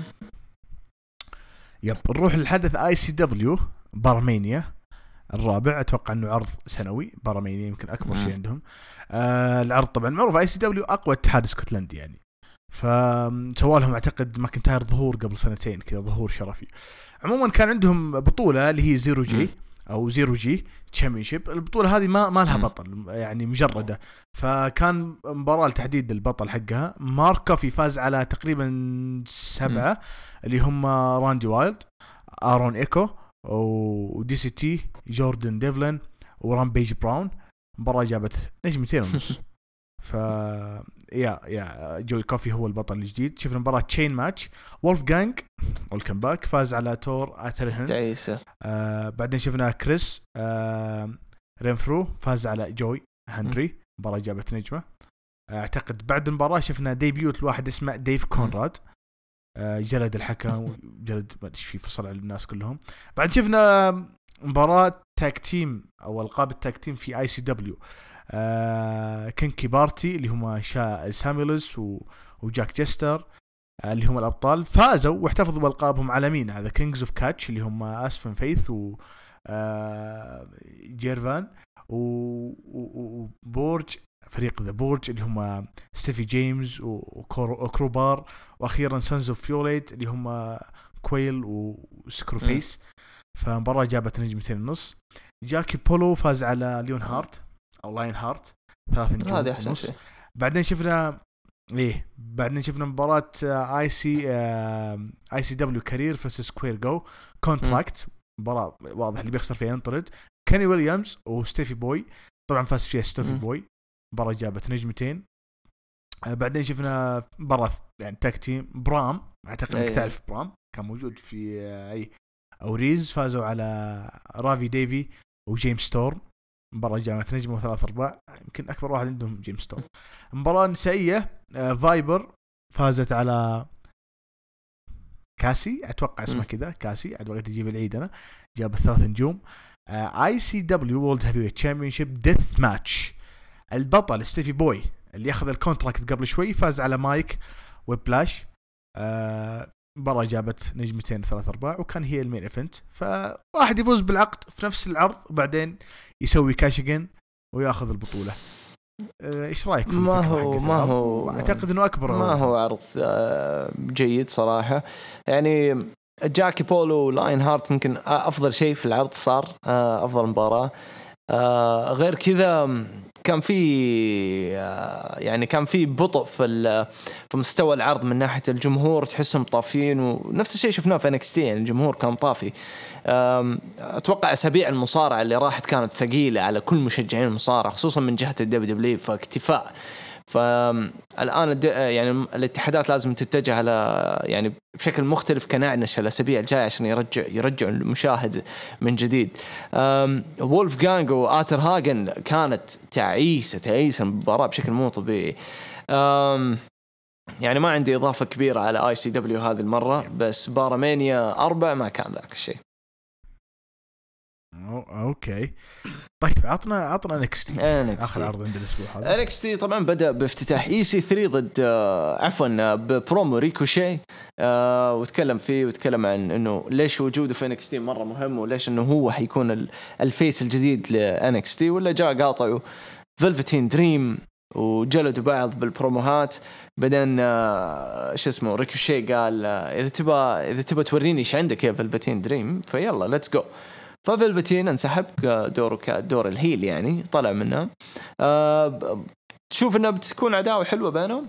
A: يب نروح للحدث آي سي دبليو بارمانيا الرابع. أتوقع أنه عرض سنوي. بارمانيا يمكن أكبر شيء عندهم. آه العرض طبعا معروف آي سي دبليو أقوى اتحاد اسكتلندي يعني، فسووا لهم أعتقد ماكنتاير ظهور قبل سنتين كذا، ظهور شرفي. عموما كان عندهم بطولة اللي هي زيرو جي أو زيرو جي تشامبيونشيب. البطولة هذه ما ما لها بطل يعني مجردة، فكان مباراة لتحديد البطل حقها. مارك كوفي فاز على تقريبا سبعة اللي هم راندي وايلد، آرون إيكو، ودي سي تي، جوردن ديفلن، ورامبيج براون. مباراة جابت نجمتين ونص. ف يا يا جوي كوفي هو البطل الجديد. شفنا مباراة تشين ماتش. وولف جانج ولكم باك فاز على تور اترهن
B: تعيسة.
A: آه بعدين شفنا كريس آه رينفرو فاز على جوي هنري. مباراة جابت نجمة. اعتقد بعد المباراة شفنا ديبيوت الواحد اسمه ديف كونراد، آه جلد الحكم وجلد ما ادري ايش في، فصل على الناس كلهم. بعد شفنا مباراة تاك تيم او القاب التاك تيم في اي سي دبليو. آه كينكي بارتي اللي هم شا ساميلوس وجاك جيستر آه اللي هم الابطال فازوا واحتفظوا بالقابهم على مين؟ هذا كينجز اوف كاتش اللي هم اسفن فيث و آه جيرفان وبورج، فريق ذا بورج اللي هم ستيفي جيمس وكروبار، واخيرا سانز اوف فيوليت اللي هم كويل وسكروفيس. فمباراة جابت نجمتين ونص. جاكي بولو فاز على ليون هارت او لاين هارت ثلاث نجوم ونص. بعدين شفنا ايه بعدين شفنا مباراة اي سي اي سي دبليو كارير فيرسس سكوير جو كونتراكت. مباراة واضح اللي بيخسر فيها ينطرد. كاني ويليامز وستيفي بوي، طبعا فاز فيها ستيفي بوي. مباراة جابت نجمتين. بعدين شفنا مباراة يعني تاك تيم برام، اعتقد انك تعرف برام، كان موجود في اي اوريز، فازوا على رافي ديفي وجيمس ستورم. مباراة جابت نجمة وثلاث أرباع، يمكن أكبر واحد عندهم جيمس ستورم. مباراة نسائية فايبر فازت على كاسي، أتوقع اسمها كذا كاسي، عاد بغيت أجيب العيد أنا، جابت ثلاث نجوم. اي سي دبليو وورلد هيفيويت تشامبيونشيب ديث ماتش. البطل ستيفي بوي اللي أخذ الكونتراكت قبل شوي فاز على مايك وبلاش. آه مباراة جابت نجمتين ثلاث أرباع، وكان هي المين إيفنت. فواحد يفوز بالعقد في نفس العرض وبعدين يسوي كاشيجن وياخذ البطولة. إيش رأيك في
B: ما هو ما هو
A: أعتقد إنه أكبر
B: ما هو عرض جيد صراحة. يعني جاكي بولو لاين هارت ممكن أفضل شيء في العرض صار، أفضل مباراة. غير كذا كان في يعني كان في بطء في في مستوى العرض من ناحيه الجمهور، تحسهم طافين، ونفس الشيء شفناه في إن إكس تي، يعني الجمهور كان طافي. اتوقع اسابيع المصارعه اللي راحت كانت ثقيله على كل مشجعين المصارعه خصوصا من جهه الدبليو دبليو، فاكتفاء. فالآن يعني الاتحادات لازم تتجه على يعني بشكل مختلف كنعنش الأسابيع الجاية عشان يرجع يرجع المشاهد من جديد. وولف جانج وآتر هاجن كانت تعيسة تعيسة المباراة بشكل مو طبيعي. يعني ما عندي إضافة كبيرة على آي سي دبليو هذه المرة، بس بارامانيا أربع ما كان ذاك الشيء.
A: اوكي طيب عطنا عطنا إن إكس تي اخر عرض عند الاسبوع هذا.
B: إن إكس تي طبعا بدا بافتتاح اي سي ثري ضد آه عفوا ببرومو ريكوشي، آه وتكلم فيه وتكلم عن انه ليش وجوده في إن إكس تي مره مهم، وليش انه هو حيكون الفيس الجديد ل إن إكس تي، ولا جاء قاطعوا فيلفتين دريم وجلدوا بعض بالبروموهات. بعدين آه شو اسمه ريكوشي قال آه اذا تبى اذا تبى توريني ايش عندك يا فيلفتين دريم فيلا ليتس جو. ففيلفتين انسحب دوره كدور الهيل، يعني طلع منها. أه تشوف انها بتكون عداوه حلوه بينهم؟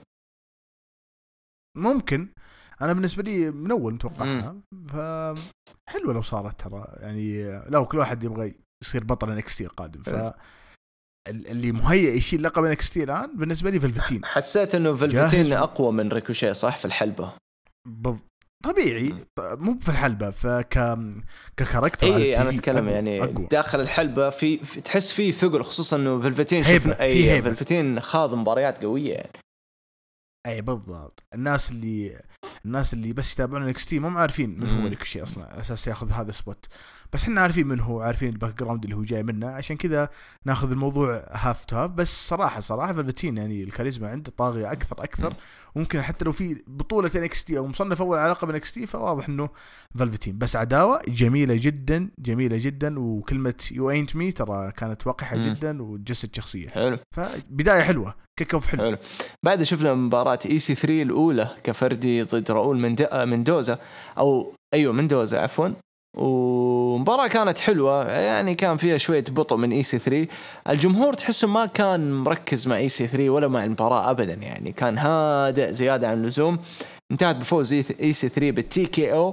A: ممكن، انا بالنسبه لي من اول متوقعها، فحلوه لو صارت ترى، يعني لو كل واحد يبغى يصير بطل إن إكس تي القادم، ف اللي مهيئ يشيل لقب إن إكس تي الان بالنسبه لي فيلفتين.
B: حسيت انه فيلفتين اقوى من ريكوشي صح في الحلبه؟
A: بض... طبيعي، مو في الحلبة، فك ككاركتر
B: اي انا اتكلم يعني أقوى. داخل الحلبة في, في تحس فيه ثقل، خصوصا انه فيلفتين شفنا اي فيلفتين خاض مباريات قوية يعني.
A: اي بالضبط، الناس اللي الناس اللي بس يتابعون إن إكس تي مو عارفين من هو ريكوشي اصلا على اساس ياخذ هذا السبوت، بس احنا عارفين من هو، عارفين الباك جراوند اللي هو جاي منه، عشان كذا ناخذ الموضوع هاف تو هاف. بس صراحه صراحه فيلفتين يعني الكاريزما عنده طاغيه اكثر اكثر، وممكن حتى لو في بطوله إن إكس تي او مصنف اول على لقب إن إكس تي فواضح انه فيلفتين. بس عداوه جميله جدا جميله جدا، وكلمه يو اينت مي ترى كانت وقحه جدا وجسد شخصيه
B: حلو،
A: فبدايه حلوه كيك اوف حلو.
B: حلو. بعد شفنا مباراه اي سي ثري الاولى كفردي ضد راؤول مندوزا او ايوه مندوزا عفوا، ومباراة كانت حلوة، يعني كان فيها شوية بطء من إي سي ثري. الجمهور تحسه ما كان مركز مع إي سي ثري ولا مع المباراة أبدا، يعني كان هادئ زيادة عن اللزوم. انتهت بفوز إي سي ثري بالتي كي أو.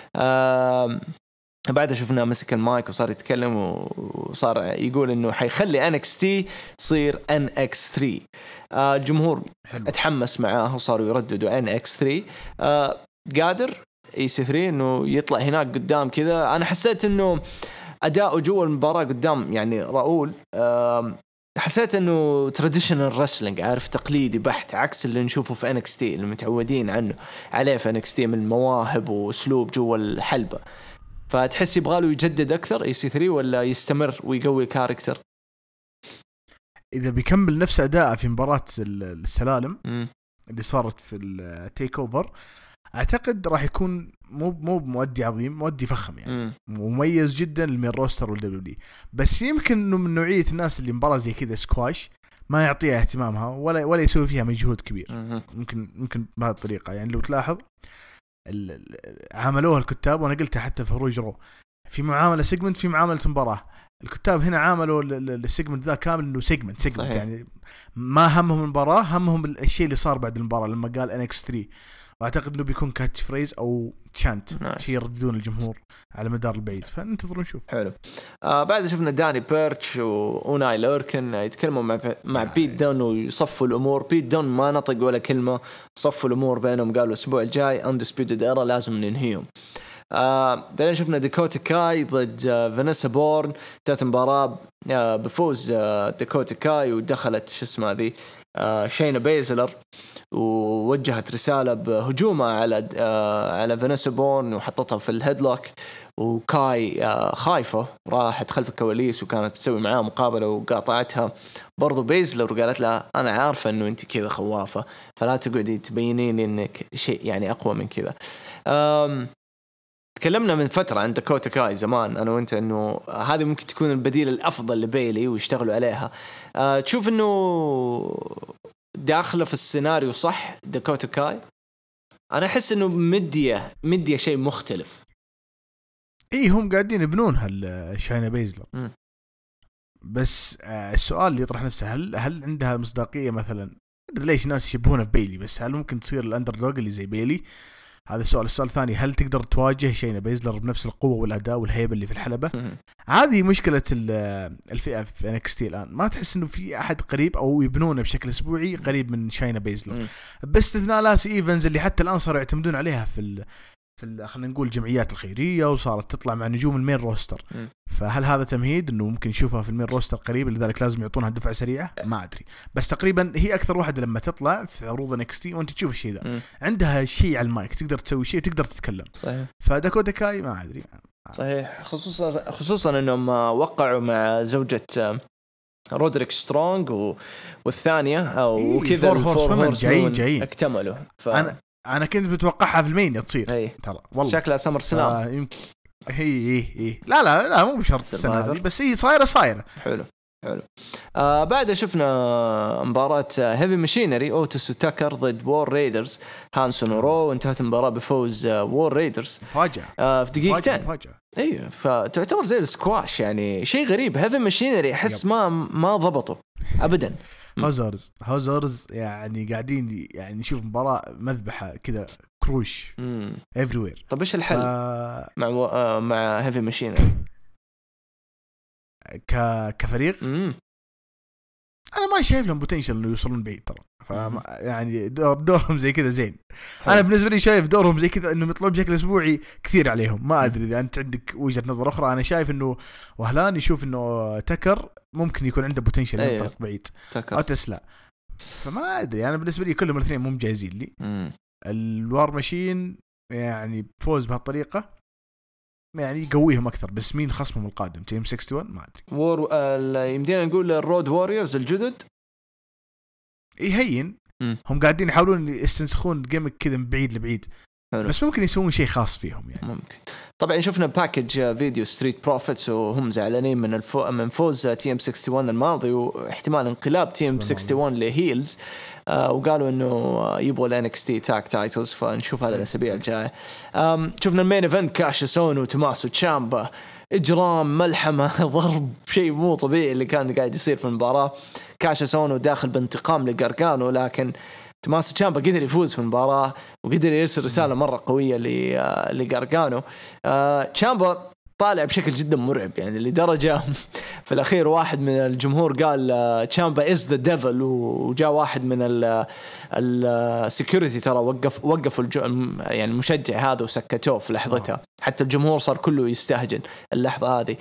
B: بعد شفنا مسك المايك وصار يتكلم وصار يقول إنه حيخلي إن إكس تي تصير إن إكس ثري. الجمهور حلو. اتحمس معاه وصاروا يرددوا إن إكس ثري. قادر إي سي ثري إنه يطلع هناك قدام كذا. أنا حسيت إنه أداؤه جوا المباراة قدام يعني راؤول، حسيت إنه تراديشنال رسلينج، عارف، تقليدي بحت، عكس اللي نشوفه في إن إكس تي اللي متعودين عنه عليه في إن إكس تي من مواهب وأسلوب جوا الحلبة. فتحس يبغاله يجدد أكثر إي سي ثري ولا يستمر ويقوي كاركتر؟
A: إذا بيكمل نفس أداءه في مباراة السلالم
B: م.
A: اللي صارت في التيك أوفر، أعتقد راح يكون مو مو مؤدي عظيم، مؤدي فخم يعني، مميز جدا للمين روستر والدبليو. بس يمكن إنه من نوعية الناس اللي مباراة زي كذا سكواش ما يعطيها اهتمامها ولا ولا يسوي فيها مجهود كبير. ممكن ممكن بهذه الطريقة، يعني لو تلاحظ عاملوها الكتاب، وأنا قلتها حتى في هروج رو، في معاملة سيجمنت في معاملة مباراة. الكتاب هنا عاملوا السيجمنت ذا كامل انه سيجمنت سيجمنت يعني ما همهم المباراة، همهم الشيء اللي صار بعد المباراة لما قال إن إكس ثري. واعتقد انه بيكون كاتش فريز او تشانت شيء يرددون الجمهور على مدار البعيد، فننتظر نشوف.
B: حلو. آه بعد شفنا داني بيرتش واوناي لوركن يتكلموا مع مع آه. بيت دون ويصفوا الامور. بيت دون ما نطق ولا كلمه، صفوا الامور بينهم، قالوا الاسبوع الجاي اندسبيوتد ايرا لازم ننهيهم. آه بعدين شفنا ديكوتا كاي ضد آه فانيسا بورن، انتهت المباراة آه بفوز آه ديكوتا كاي، ودخلت شو اسمه ذي آه شينا بيزلر، ووجهت رسالة بهجومها على آه على فانيسا بورن وحطتها في الهيدلوك. وكاي آه خايفة راحت خلف الكواليس وكانت تسوي معاه مقابلة وقاطعتها برضو بيزلر وقالت لها أنا عارفة أنه أنت كذا خوافة، فلا تقعدي تبينين أنك شيء يعني أقوى من كذا. آم تكلمنا من فترة عن داكوتا كاي زمان أنا وإنت إنه هذه ممكن تكون البديل الأفضل لبيلي ويشتغلوا عليها. أه تشوف إنه داخله في السيناريو صح داكوتا كاي؟ أنا أحس إنه مدية مدية شيء مختلف.
A: إيه هم قاعدين يبنونها الشاينا بيزلر، م. بس آه السؤال اللي يطرح نفسه هل هل عندها مصداقيه مثلا؟ ليش ناس يشبهونها في بيلي، بس هل ممكن تصير الاندر دوغ اللي زي بيلي؟ هذا السؤال. السؤال الثاني، هل تقدر تواجه شينا بيزلر بنفس القوه والاداء والهيبه اللي في الحلبه؟ هذه مشكله الفئه في انكستي الان، ما تحس انه في احد قريب او يبنونه بشكل اسبوعي قريب من شاينا بيزلر، باستثناء لاس ايفنز اللي حتى الان صاروا يعتمدون عليها في ال في خلينا نقول الجمعيات الخيريه، وصارت تطلع مع نجوم المين روستر. م. فهل هذا تمهيد انه ممكن نشوفها في المين روستر قريب، لذلك لازم يعطونها دفعه سريعه؟ ما ادري، بس تقريبا هي اكثر واحده لما تطلع في عروض انكستي وانت تشوف الشيء ذا، م. عندها شيء على المايك، تقدر تسوي شيء وتقدر تتكلم.
B: صحيح.
A: فداكوتا كاي ما ادري.
B: صحيح، خصوصا خصوصا انهم وقعوا مع زوجة رودريك سترونج و... والثانيه او
A: إيه
B: كذا
A: الفور جايين جايين
B: اكتملوا. ف...
A: انا انا كنت متوقعها في المين تصير
B: أي.
A: ترى والله
B: شكلها سمر سلام.
A: آه يمكن هي هي هي لا لا لا مو بشرط السنه هذه، بس هي صايره صايره
B: حلو حلو. آه بعد شفنا مباراة هيفي ماشينري اوتس وتاكر ضد وور ريدرز هانسون ورو، وانتهت المباراة بفوز وور ريدرز
A: فاجأة
B: آه في دقيقتين.
A: فاجأة.
B: ايوه، فتعتبر زي السكواش يعني، شيء غريب. هيفي ماشينري احس ما ما ضبطوا ابدا.
A: هوزرز هوزرز يعني قاعدين يعني نشوف مباراة مذبحة كذا، كروش everywhere.
B: طب ايش الحل
A: ف...
B: مع و... آه مع هيفي ماشينري
A: ك... كفريق؟
B: مم.
A: انا ما شايف لهم بوتنشل انه يوصلون بعيد ترى. ف يعني دور دورهم زي كذا زين. انا بالنسبه لي شايف دورهم زي كذا انهم يطلعون بشكل اسبوعي كثير عليهم. ما ادري اذا انت عندك وجهه نظر اخرى. انا شايف انه وهلان يشوف انه تكر ممكن يكون عنده بوتنشل
B: أيوه.
A: ينطلق بعيد
B: تكر.
A: او تسلا. فما ادري، انا بالنسبه لي كلهم الاثنين مو مجهزين لي.
B: مم.
A: الوار ماشين يعني فوز بهالطريقه يعني يقويهم اكثر، بس مين خصمهم القادم؟ تيم واحد وستين؟ ما ادري.
B: وور آه يمدينا نقول الرود واريورز الجدد
A: يهين.
B: م.
A: هم قاعدين يحاولون يستنسخون جيمك كذا من بعيد لبعيد. حلو. بس ممكن يسوون شيء خاص فيهم يعني.
B: ممكن. طبعا شفنا باكج فيديو ستريت بروفيتس وهم زعلانين من الفو... من فوز تي ام واحد وستين الماضي واحتمال انقلاب تي ام واحد وستين لهيلز. آه وقالوا انه يبغوا الان اكس تي تاك تايتلز، فنشوف هذا الاسابيع الجايه. شفنا المين ايفنت كاشسون وتوماسو تشامبا، اجرام، ملحمه، ضرب، شيء مو طبيعي اللي كان قاعد يصير في المباراه. كاشسون داخل بانتقام لغارغانو، لكن توماسو تشامبا قدر يفوز في المباراة وقدر يرسل رسالة مرة قوية لغارغانو. تشامبا طالع بشكل جدا مرعب يعني، لدرجة في الأخير واحد من الجمهور قال تشامبا is the devil، وجاء واحد من السيكوريتي ترى وقف وقفوا يعني المشجع هذا وسكتوه في لحظتها. حتى الجمهور صار كله يستهجن اللحظة هذه.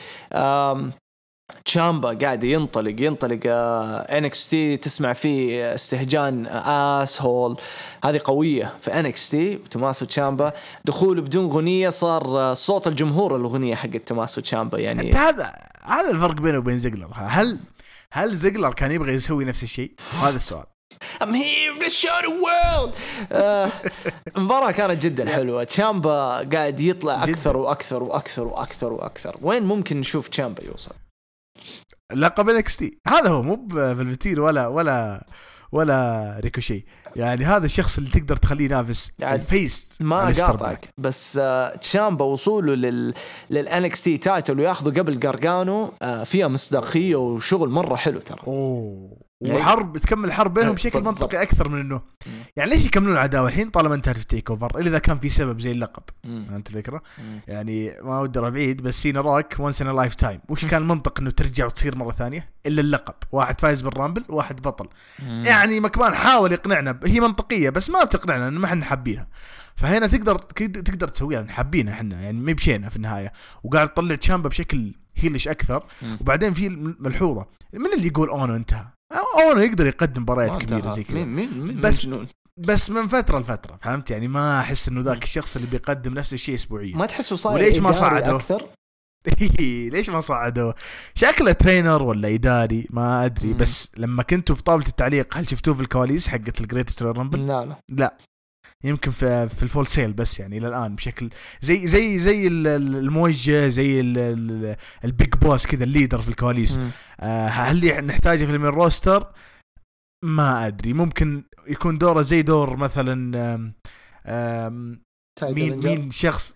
B: تشامبا قاعد ينطلق ينطلق إن إكس تي تسمع فيه استهجان آس هول، هذه قوية في إن إكس تي. وتوماسو تشامبا دخوله بدون غنية صار صوت الجمهور الأغنية حق توماسو تشامبا يعني.
A: هذا هذا الفرق بينه وبين زيجلر. هل هل زيجلر كان يبغى يسوي نفس الشيء؟ هذا السؤال.
B: I'm here to show the world. المباراة كانت جدا حلوة. تشامبا قاعد يطلع أكثر وأكثر وأكثر وأكثر وأكثر. وين ممكن نشوف تشامبا يوصل؟
A: لقب إن إكس تي هذا هو، مو بفلفتير ولا ولا ولا ريكوشي يعني. هذا الشخص اللي تقدر تخليه ينافس الفيس.
B: ما قاطعك، بس uh, تشامبا وصوله لل للإن إكس تي تايتل وياخذه قبل غارغانو uh, فيها مصداقية وشغل مرة حلو ترى.
A: اوه وحرب تكمل حرب بينهم بشكل منطقي اكثر من انه يعني ليش يكملون عداوه الحين طالما انتهت التيك اوفر، الا اذا كان في سبب زي اللقب. انت الفكره يعني ما ودي بعيد، بس سينا روك وانس ان لايف تايم، وش كان المنطق انه ترجع وتصير مره ثانيه الا اللقب؟ واحد فايز بالرامبل واحد بطل. يعني مكمان حاول يقنعنا، هي منطقيه بس ما بتقنعنا انه ما احنا حابينها. فهنا تقدر تقدر تسويها، نحبينها احنا يعني ما بشينا في النهايه. وقاعد تطلع تشامبا بشكل هيلش اكثر. وبعدين في ملحوظه، من اللي يقول اونو انتهى؟ أونو يقدر يقدم مباريات كبيرة زي كذا، بس مجنون. بس من فترة لفترة، فهمت يعني؟ ما أحس إنه ذاك الشخص اللي بيقدم نفس الشيء أسبوعيا.
B: ما تحسه صاير
A: وليش ما صعده أكثر؟ ليش ما صعده؟ شكله ترينر ولا إداري ما أدري. مم. بس لما كنتوا في طاولة التعليق هل شفتوه في الكواليس حقت الجريتست رويال رامبل؟
B: لا لا
A: لا، يمكن في في الفول سيل بس يعني الى الان بشكل زي زي زي الموجه، زي البيج بوس كذا، الليدر في الكواليس. آه هل نحتاجه في المين روستر؟ ما ادري، ممكن يكون دوره زي دور مثلا آم آم مين مين شخص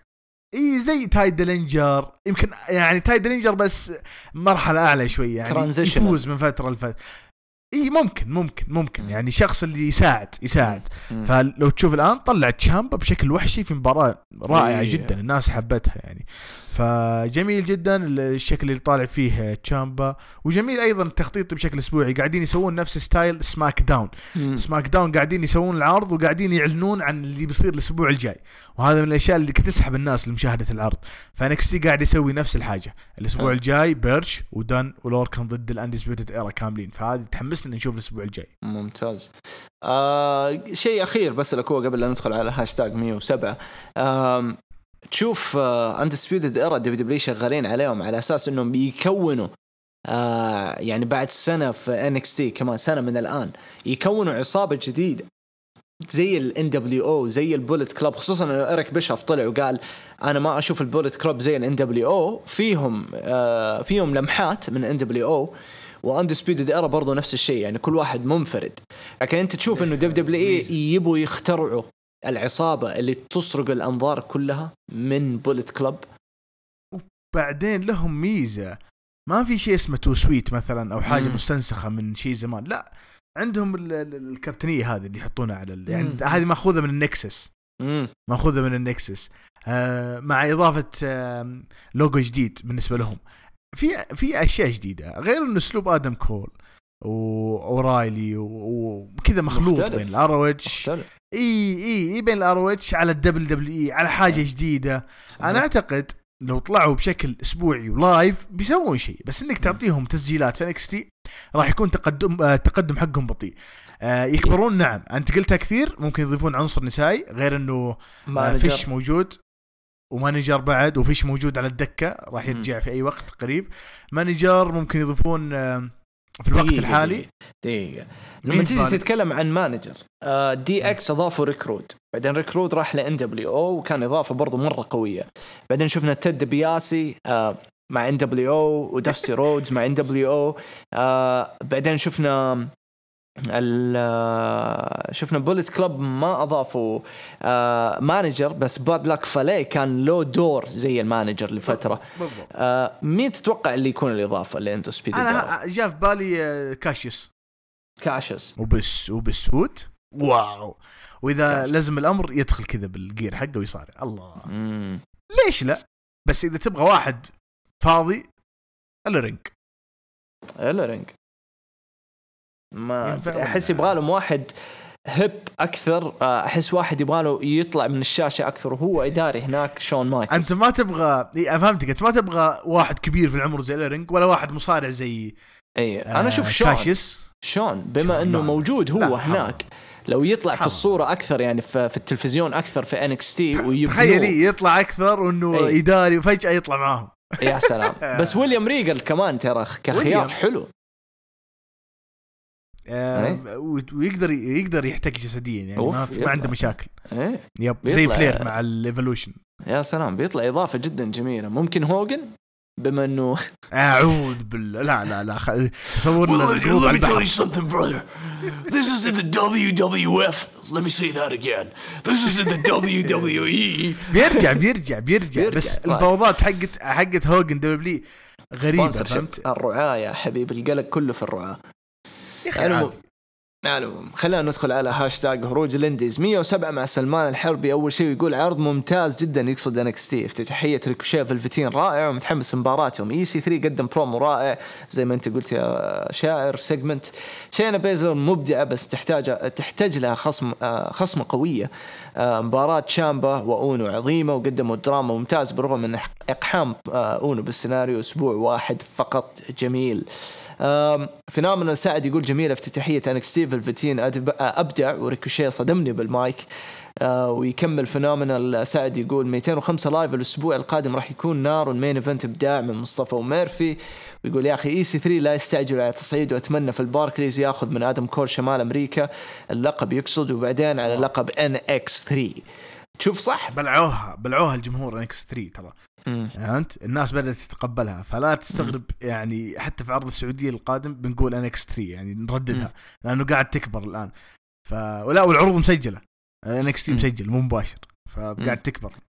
A: اي زي تاي ديلينجر يمكن، يعني تاي ديلينجر بس مرحله اعلى شويه يعني يفوز من فتره لفتره. اي ممكن ممكن ممكن
B: م.
A: يعني شخص اللي يساعد يساعد م. فلو تشوف الان طلع تشامبا بشكل وحشي في مباراه رائعه إيه. جدا الناس حبتها يعني، فجميل جدا الشكل اللي طالع فيه تشامبا. وجميل ايضا التخطيط بشكل اسبوعي، قاعدين يسوون نفس ستايل سماك داون. م. سماك داون قاعدين يسوون العرض وقاعدين يعلنون عن اللي بيصير الاسبوع الجاي، وهذا من الاشياء اللي تسحب الناس لمشاهده العرض. فانكسي قاعد يسوي نفس الحاجه الاسبوع م. الجاي بيرش ودان ولوركن ضد الاندسبيوتد ايرا كاملين، فهذه تحمسنا نشوف الاسبوع الجاي.
B: ممتاز. آه شيء اخير بس لك هو قبل لا ندخل على هاشتاج مية وسبعة، آه تشوف اندسبيوتد ايرا دبليو دبليو شغالين عليهم على اساس انهم بيكونوا آه يعني بعد سنه في إن إكس تي كمان سنه من الان يكونوا عصابه جديده زي ال إن دبليو أو زي البوليت كلاب، خصوصا انه إيريك بيشوف طلع وقال انا ما اشوف البوليت كلاب زي ال إن دبليو أو، فيهم آه فيهم لمحات من إن دبليو أو، واندسبيوتد ايرا برضو نفس الشيء يعني كل واحد منفرد. لكن انت تشوف انه دبليو دبليو اي يبوا يخترعوا العصابه اللي تسرق الانظار كلها من بوليت كلاب.
A: وبعدين لهم ميزه ما في شيء اسمه تو سويت مثلا او حاجه مم. مستنسخه من شيء زمان، لا عندهم الكابتنيه هذه اللي يحطونها على يعني هذه ماخوذه من النكسس، ماخوذه من النكسس آه مع اضافه آه لوجو جديد بالنسبه لهم. في في اشياء جديده غير انه اسلوب ادم كول واورايلي وكذا مخلوط مختلف. بين الاروتش اي اي اي بين الاروتش على الدبل دبليو اي على حاجه جديده. انا اعتقد لو طلعوا بشكل اسبوعي ولايف بيسوون شيء، بس انك تعطيهم تسجيلات في إن إكس تي راح يكون تقدم آه تقدم حقهم بطيء. آه يكبرون نعم انت قلتها كثير، ممكن يضيفون عنصر نسائي غير انه آه فيش موجود ومانجر بعد، وفيش موجود على الدكة راح يرجع في أي وقت قريب. مانجر ممكن يضيفون في الوقت دقيقة الحالي
B: دقيقة. لما تيجي تتكلم عن مانجر دي اكس اضافوا ريكرود، بعدين ريكرود راح ل إن دبليو أو وكان اضافة برضو مرة قوية. بعدين شفنا تيد بياسي مع إن دبليو أو وداستي رودز مع إن دبليو أو. بعدين شفنا شفنا بوليت كلاب ما أضافوا آه مانجر، بس باد لك فالي كان لو دور زي المانجر لفترة. آه مين تتوقع اللي يكون الإضافة اللي أنت سبيد؟
A: أنا جاء في بالي كاشيوس
B: كاشيوس
A: وبس وبسوت واو، وإذا كاشيوس. لازم الأمر يدخل كذا بالجير حقه ويصارع الله مم. ليش لا؟ بس إذا تبغى واحد فاضي الرينج
B: الرينج ما أحس يبغالهم واحد هب أكثر، أحس واحد يبغاله يطلع من الشاشة أكثر وهو إداري هناك شون مايكلز.
A: أنت ما تبغى إيه أفهمتك، أنت ما تبغى واحد كبير في العمر زي الرينج ولا واحد مصارع زي
B: أي آه أنا شوف شون كاشيس. شون بما شون إنه موجود هو هناك حرام. لو يطلع حرام. في الصورة أكثر يعني في, في التلفزيون أكثر في إن إكس تي ويبنوه
A: تخيلي يطلع أكثر وإنه أي. إداري وفجأة يطلع معهم
B: يا سلام. بس ويليام ريجل كمان ترى كخيار حلو
A: آه ويقدر يقدر يحتاج جسديا يعني ما, ما عنده مشاكل ايه؟ يب زي فلير مع الايفولوشن.
B: يا سلام بيطلع اضافه جدا جميله. ممكن هوجن بما انه
A: اعوذ بالله لا لا لا تصور لنا الجروب على البحر.
C: something brother this is in the دبليو دبليو إف let me say that again this is in the دبليو دبليو إي.
A: بيرجع بيرجع بيرجع بس الفوضات حقت حقت هوجن دبليو غريبه فهمت.
B: الرعاة يا حبيب القلق كله في الرعاة. المهم معلوم خلينا ندخل على هاشتاج هروج الانديز مية وسبعة مع سلمان الحربي. أول شيء يقول عرض ممتاز جدا يقصد إن إكس تي، افتتاحية ريكوشيه في الفتين رائع ومتحمس مباراتهم. إي سي ثري قدم برومو رائع زي ما أنت قلت يا شاعر سيجمنت. شينا بيزلر مبدعة بس تحتاج تحتاج لها خصم خصمة قوية. مباراة شامبا وأونو عظيمة وقدموا دراما ممتاز برغم من إقحام أونو بالسيناريو أسبوع واحد فقط. جميل. فينامنا سعد يقول جميلة افتتاحية إن إكس تي في الفتين أبدع وريكوشيه صدمني بالمايك. آه ويكمل فينامنا سعد يقول مئتين وخمسة لايف الأسبوع القادم راح يكون نار والمين إيفنت إبداع من مصطفى وميرفي. ويقول يا أخي إي سي ثري لا يستعجل على تصعيد وأتمنى في الباركليز يأخذ من آدم كول شمال أمريكا اللقب يقصد وبعدين على لقب إن إكس ثري. تشوف صح
A: بلعوها بلعوها الجمهور إن إكس ثري ترى يعني أنت الناس بدأت تتقبلها فلا تستغرب يعني حتى في عرض السعودية القادم بنقول إن إكس ثري يعني نرددها مم. لأنه قاعد تكبر الآن ف ولا والعروض مسجلة إن إكس ثري مسجل مو مباشر فقاعد تكبر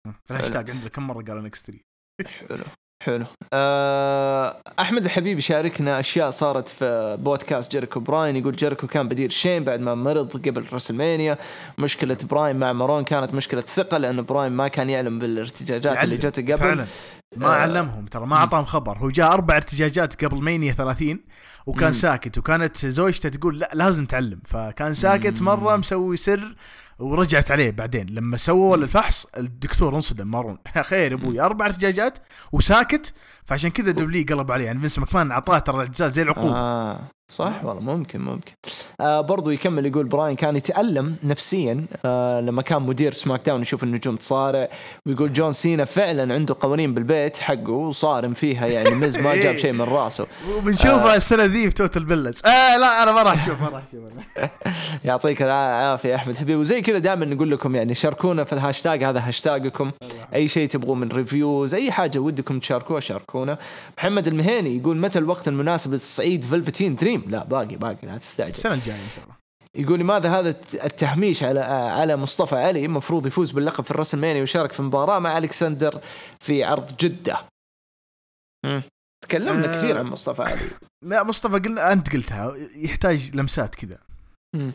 A: في الهاشتاج عندنا كم مره قال إكس ثري.
B: حلو حلو. أه أحمد الحبيب يشاركنا أشياء صارت في بودكاست جيريكو براين. يقول جيريكو كان بدير شين بعد ما مرض قبل رسلمانيا. مشكلة براين مع مارون كانت مشكلة ثقة لأن براين ما كان يعلم بالارتجاجات اللي جت قبل
A: فعلا. ما أه علمهم ترى ما أعطاهم خبر. هو جاء أربع ارتجاجات قبل مانيا ثلاثين وكان مم. ساكت وكانت زوجته تقول لا لازم تعلم فكان ساكت. مرة مسوي سر ورجعت عليه بعدين لما سووا الفحص الدكتور انصدم مارون خير ابوي اربع ارتجاجات وساكت. فعشان كذا دبلي قلب عليه يعني فينس ماكمان عطاه ترى اجزاء زي العقوبه.
B: آه صح والله ممكن ممكن. آه برضو يكمل يقول براين كان يتألم نفسيا آه لما كان مدير سماك داون يشوف النجوم تصارع. ويقول جون سينا فعلا عنده قوانين بالبيت حقه وصارم فيها يعني مز ما جاب شيء من راسه.
A: وبنشوفها آه السنه ذي في توتال بلز. آه لا انا ما راح اشوف ما راح اشوف.
B: يعطيك العافيه احمد حبيب. وزي كذا دائما نقول لكم يعني شاركونا في الهاشتاج هذا هاشتاجكم. اي شيء تبغوا من ريفيوز اي حاجه ودكم تشاركوها شاركونا. محمد المهيني يقول متى الوقت المناسب لتصعيد فلفتين دريم؟ لا باقي باقي لا تستعجل
A: السنه الجايه ان شاء الله.
B: يقول لماذا هذا التهميش على على مصطفى علي المفروض يفوز باللقب في الرسلمانيا ويشارك في مباراه مع ألكسندر في عرض جده. امم تكلمنا آه كثير عن مصطفى علي.
A: لا مصطفى قلنا انت قلتها يحتاج لمسات كذا.
B: امم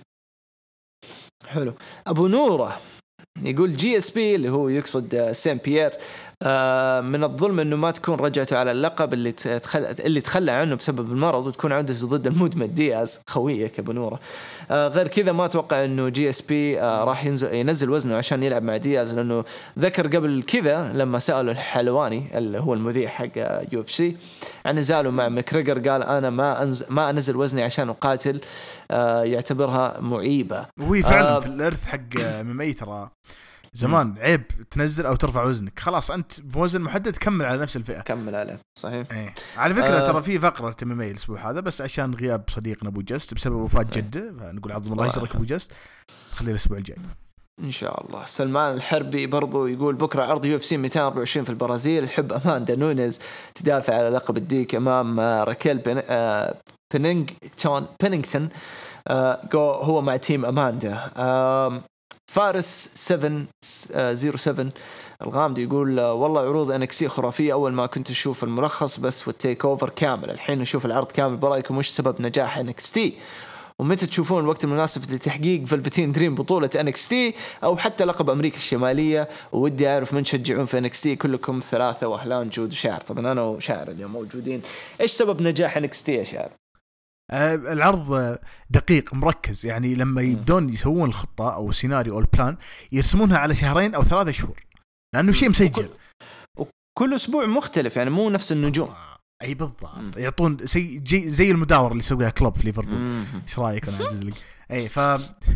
B: حلو. ابو نوره يقول جي اس بي اللي هو يقصد سان بيير آه من الظلم انه ما تكون رجعته على اللقب اللي تخلى اللي تخلى عنه بسبب المرض وتكون عودته ضد المدمن دياز خويك ابو نوره. آه غير كذا ما اتوقع انه جي اس بي آه راح ينزل ينزل وزنه عشان يلعب مع دياز لانه ذكر قبل كذا لما سأله الحلواني اللي هو المذيع حق يو اف سي عن نزاله مع ماكريغر قال انا ما أنزل ما انزل وزني عشان اقاتل. آه يعتبرها معيبة.
A: وهي فعلا آه في الارث حق ممي ترى زمان عيب تنزل او ترفع وزنك خلاص انت بوزن محدد كمل على نفس الفئه
B: كمل عليه صحيح.
A: ايه. على فكره آه ترى في فقره تماميه الاسبوع هذا بس عشان غياب صديقنا ابو جست بسبب وفاه جده فنقول عظم الله يجرك ابو جست خليه الاسبوع الجاي
B: ان شاء الله. سلمان الحربي برضو يقول بكره عرض يو اف سي مئتين وأربعة وعشرين في البرازيل. الحب اماندا نونيز تدافع على لقب الديك امام راكيل بن... آه بينينغتون بينينغتون آه هو مع تيم اماندا. آه فارس سبعة صفر سبعة الغامدي يقول والله عروض إن إكس تي خرافية. أول ما كنت أشوف الملخص بس والتيك أوفر كامل الحين نشوف العرض كامل. برأيكم وش سبب نجاح إن إكس تي ومتى تشوفون الوقت المناسب لتحقيق فلفتين دريم بطولة إن إكس تي أو حتى لقب أمريكا الشمالية؟ ودي أعرف من تشجعون في إن إكس تي كلكم ثلاثة وأهلان جود وشاعر. طبعا أنا وشاعر اليوم موجودين. إيش سبب نجاح إن إكس تي يا شاعر؟
A: آه العرض دقيق مركز يعني لما يبدون يسوون الخطة أو السيناريو أو البلان يرسمونها على شهرين أو ثلاثة شهور لأنه شيء مسجل
B: وكل أسبوع مختلف يعني مو نفس النجوم.
A: أي بالضبط. يعطون زي زي المداور اللي يسويها كلوب في ليفربول. إيش رأيك أنا عزيز لي؟ أي ف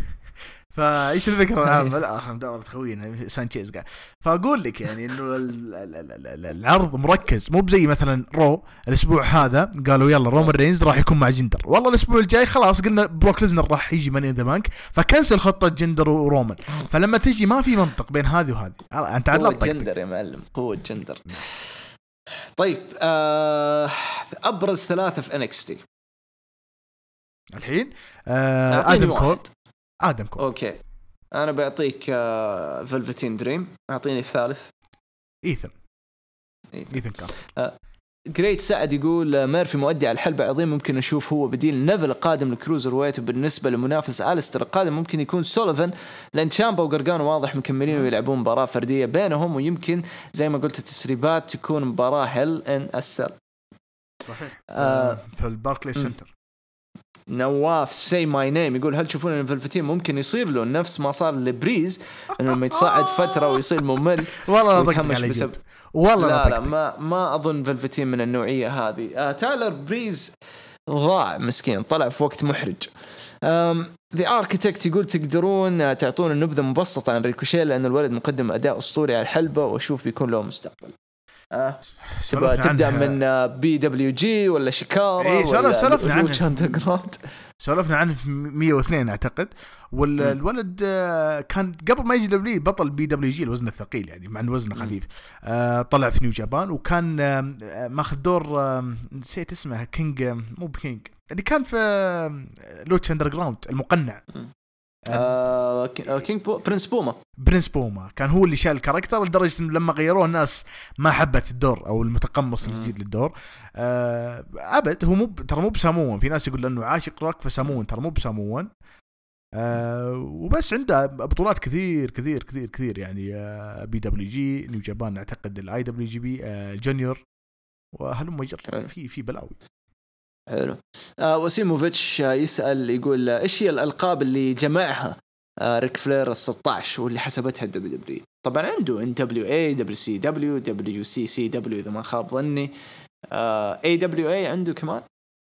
A: فايش الفكره العامه؟ لا اخر مداوره خوينا سانشيز قال. فاقول لك يعني انه العرض مركز مو بزي مثلا رو الاسبوع هذا قالوا يلا رومان رينز راح يكون مع جندر والله الاسبوع الجاي خلاص قلنا بروك ليزنر راح يجي من ذا بانك فكنسل خطه جندر ورومان. فلما تجي ما في منطق بين هذه وهذه انت عاد
B: قوه جندر يا معلم قوه جندر. طيب آه ابرز ثلاثه في إن إكس تي
A: الحين آه ادم كول آدم كول.
B: أوكي أنا بعطيك آه فلفتين دريم. أعطيني الثالث.
A: إيثن إيثن كارتر.
B: آه جريت سعد يقول ميرفي مؤدي على الحلبة عظيم ممكن نشوف هو بديل نيفل القادم لكروزر ويت. وبالنسبة لمنافس أليستر القادم ممكن يكون سوليفان لأن تشامبا وقرقانو واضح مكملين ويلعبون مباراة فردية بينهم ويمكن زي ما قلت التسريبات تكون مباراة هل إن أسل.
A: صحيح آه في الباركلي سنتر.
B: نواف سي ماي نيم يقول هل تشوفون ان فلفتين ممكن يصير له نفس ما صار لبريز انه لما يتصاعد فتره ويصير ممل
A: والله ضحك على جد والله
B: لا لا ما ما اظن فلفتين من النوعيه هذه. آه تايلر بريز ضاع مسكين طلع في وقت محرج. ذا اركيتكت يقول تقدرون تعطون النبذه مبسطه عن ريكوشيه لان الولد مقدم اداء اسطوري على الحلبه واشوف بيكون له مستقبل. آه. تبغى تبدأ من بي دبليو جي ولا شيكارا
A: إيه ولا سولفنا عنه
B: في...
A: سولفنا عنه في مية واثنين أعتقد. والولد كان قبل ما يجي دبليو بطل بي دبليو جي الوزن الثقيل يعني مع وزنه خفيف. آه طلع في نيو جابان وكان آه ماخذ دور آه نسيت اسمه كينج مو بكينج اللي كان في لوتش اندرغراوند المقنع
B: آه كينج بو برنس بوما
A: برنس بوما كان هو اللي شال الكاركتر لدرجة إنه لما غيروه الناس ما حبت الدور أو المتقمص الجديد للدور. آه أبد هو مو ترى مو بسامون، في ناس يقول إنه عاشق روك فسامون، ترى مو بسامون. آه وبس عنده بطولات كثير كثير كثير كثير يعني آه بي دبليو جي نيو جابان أعتقد الاي دبليو جي بي آه جونيور وهلم مجر في في بلاوي.
B: حلو. آه وسيموفيتش يسأل يقول إيش هي الألقاب اللي جمعها آه ريك فلير الستة عشر واللي حسبتها الدبليو دبليو؟ طبعا عنده إن دبليو إيه دبليو سي دبليو دبليو سي سي دبليو إذا ما خاب ظني. آه إيه دبليو إيه عنده كمان.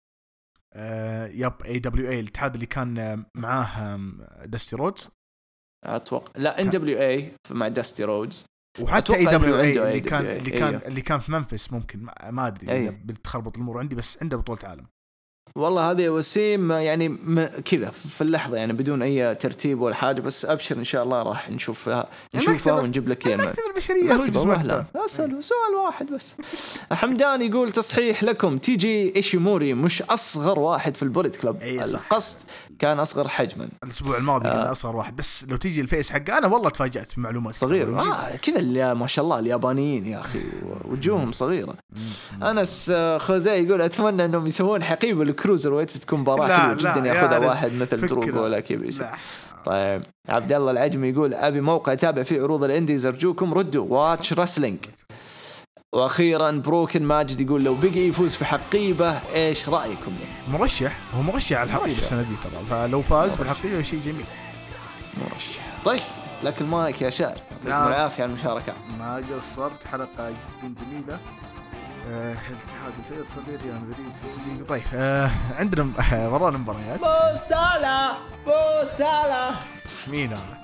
A: آه يب إيه دبليو إيه الاتحاد اللي كان معاه داستي رودز
B: أتوقع. لا إن دبليو إيه مع داستي رودز.
A: وحتى إيه دبليو إيه اللي كان اللي كان أيوه. اللي كان في منفس ممكن ما أدري أيوه. إذا بتخربط الأمور عندي بس عنده بطولة عالم.
B: والله هذه وسيم يعني كذا في اللحظة يعني بدون أي ترتيب ولا حاجة، بس أبشر إن شاء الله راح نشوفها نشوفها ونجيب لك إياها.
A: المكتبة البشرية
B: أسأل سؤال واحد بس. حمدان يقول تصحيح لكم تي جي إيشيموري مش أصغر واحد في البوليت كلوب، القصد كان أصغر حجما.
A: الأسبوع الماضي كان آه. أصغر واحد، بس لو تيجي الفيس حقه أنا والله تفاجأت بمعلومات
B: صغير آه كذا اللي ما شاء الله اليابانيين يا أخي وجوههم صغيرة. أنس خوزي يقول أتمنى أنهم يسوون حقيبة الكروزر ويت بتكون مباراة جدا ياخذها واحد مثل دروغو ولا كيبيس. طيب عبد الله العجمي يقول أبي موقع أتابع فيه عروض الإنديز أرجوكم ردوا واتش رسلينج. وأخيرا بروكن ماجد يقول لو بقي يفوز في حقيبة إيش رأيكم؟
A: مرشح هو مرشح على الحقيبة السنة دي ترى، فلو فاز بالحقيبة شيء جميل
B: مرشح. طيب لكن مايك يا شاعر يعطيكم العافية على المشاركات.
A: ما قصرت، حلقة جدا جميلة. الاتحاد الفيصل ريال مدريد. طيب آه عندنا آه ورانا مباريات.
B: مو سالا مو سالا
A: مين هذا؟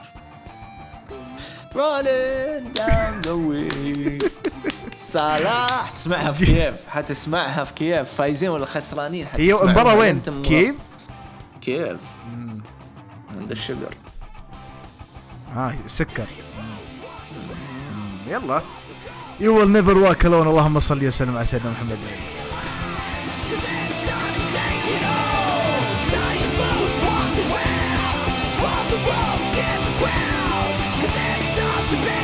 B: running down the way. صلاح تسمعها في كيف، حتسمعها في كيف فايزين ولا خسرانين.
A: هي المباراة وين؟ كيف؟
B: كيف عند الشجر
A: ها السكر. يلا You will never walk alone. اللهم صل وسلم على سيدنا محمد.
D: The world's getting the ground, 'cause it's not to be.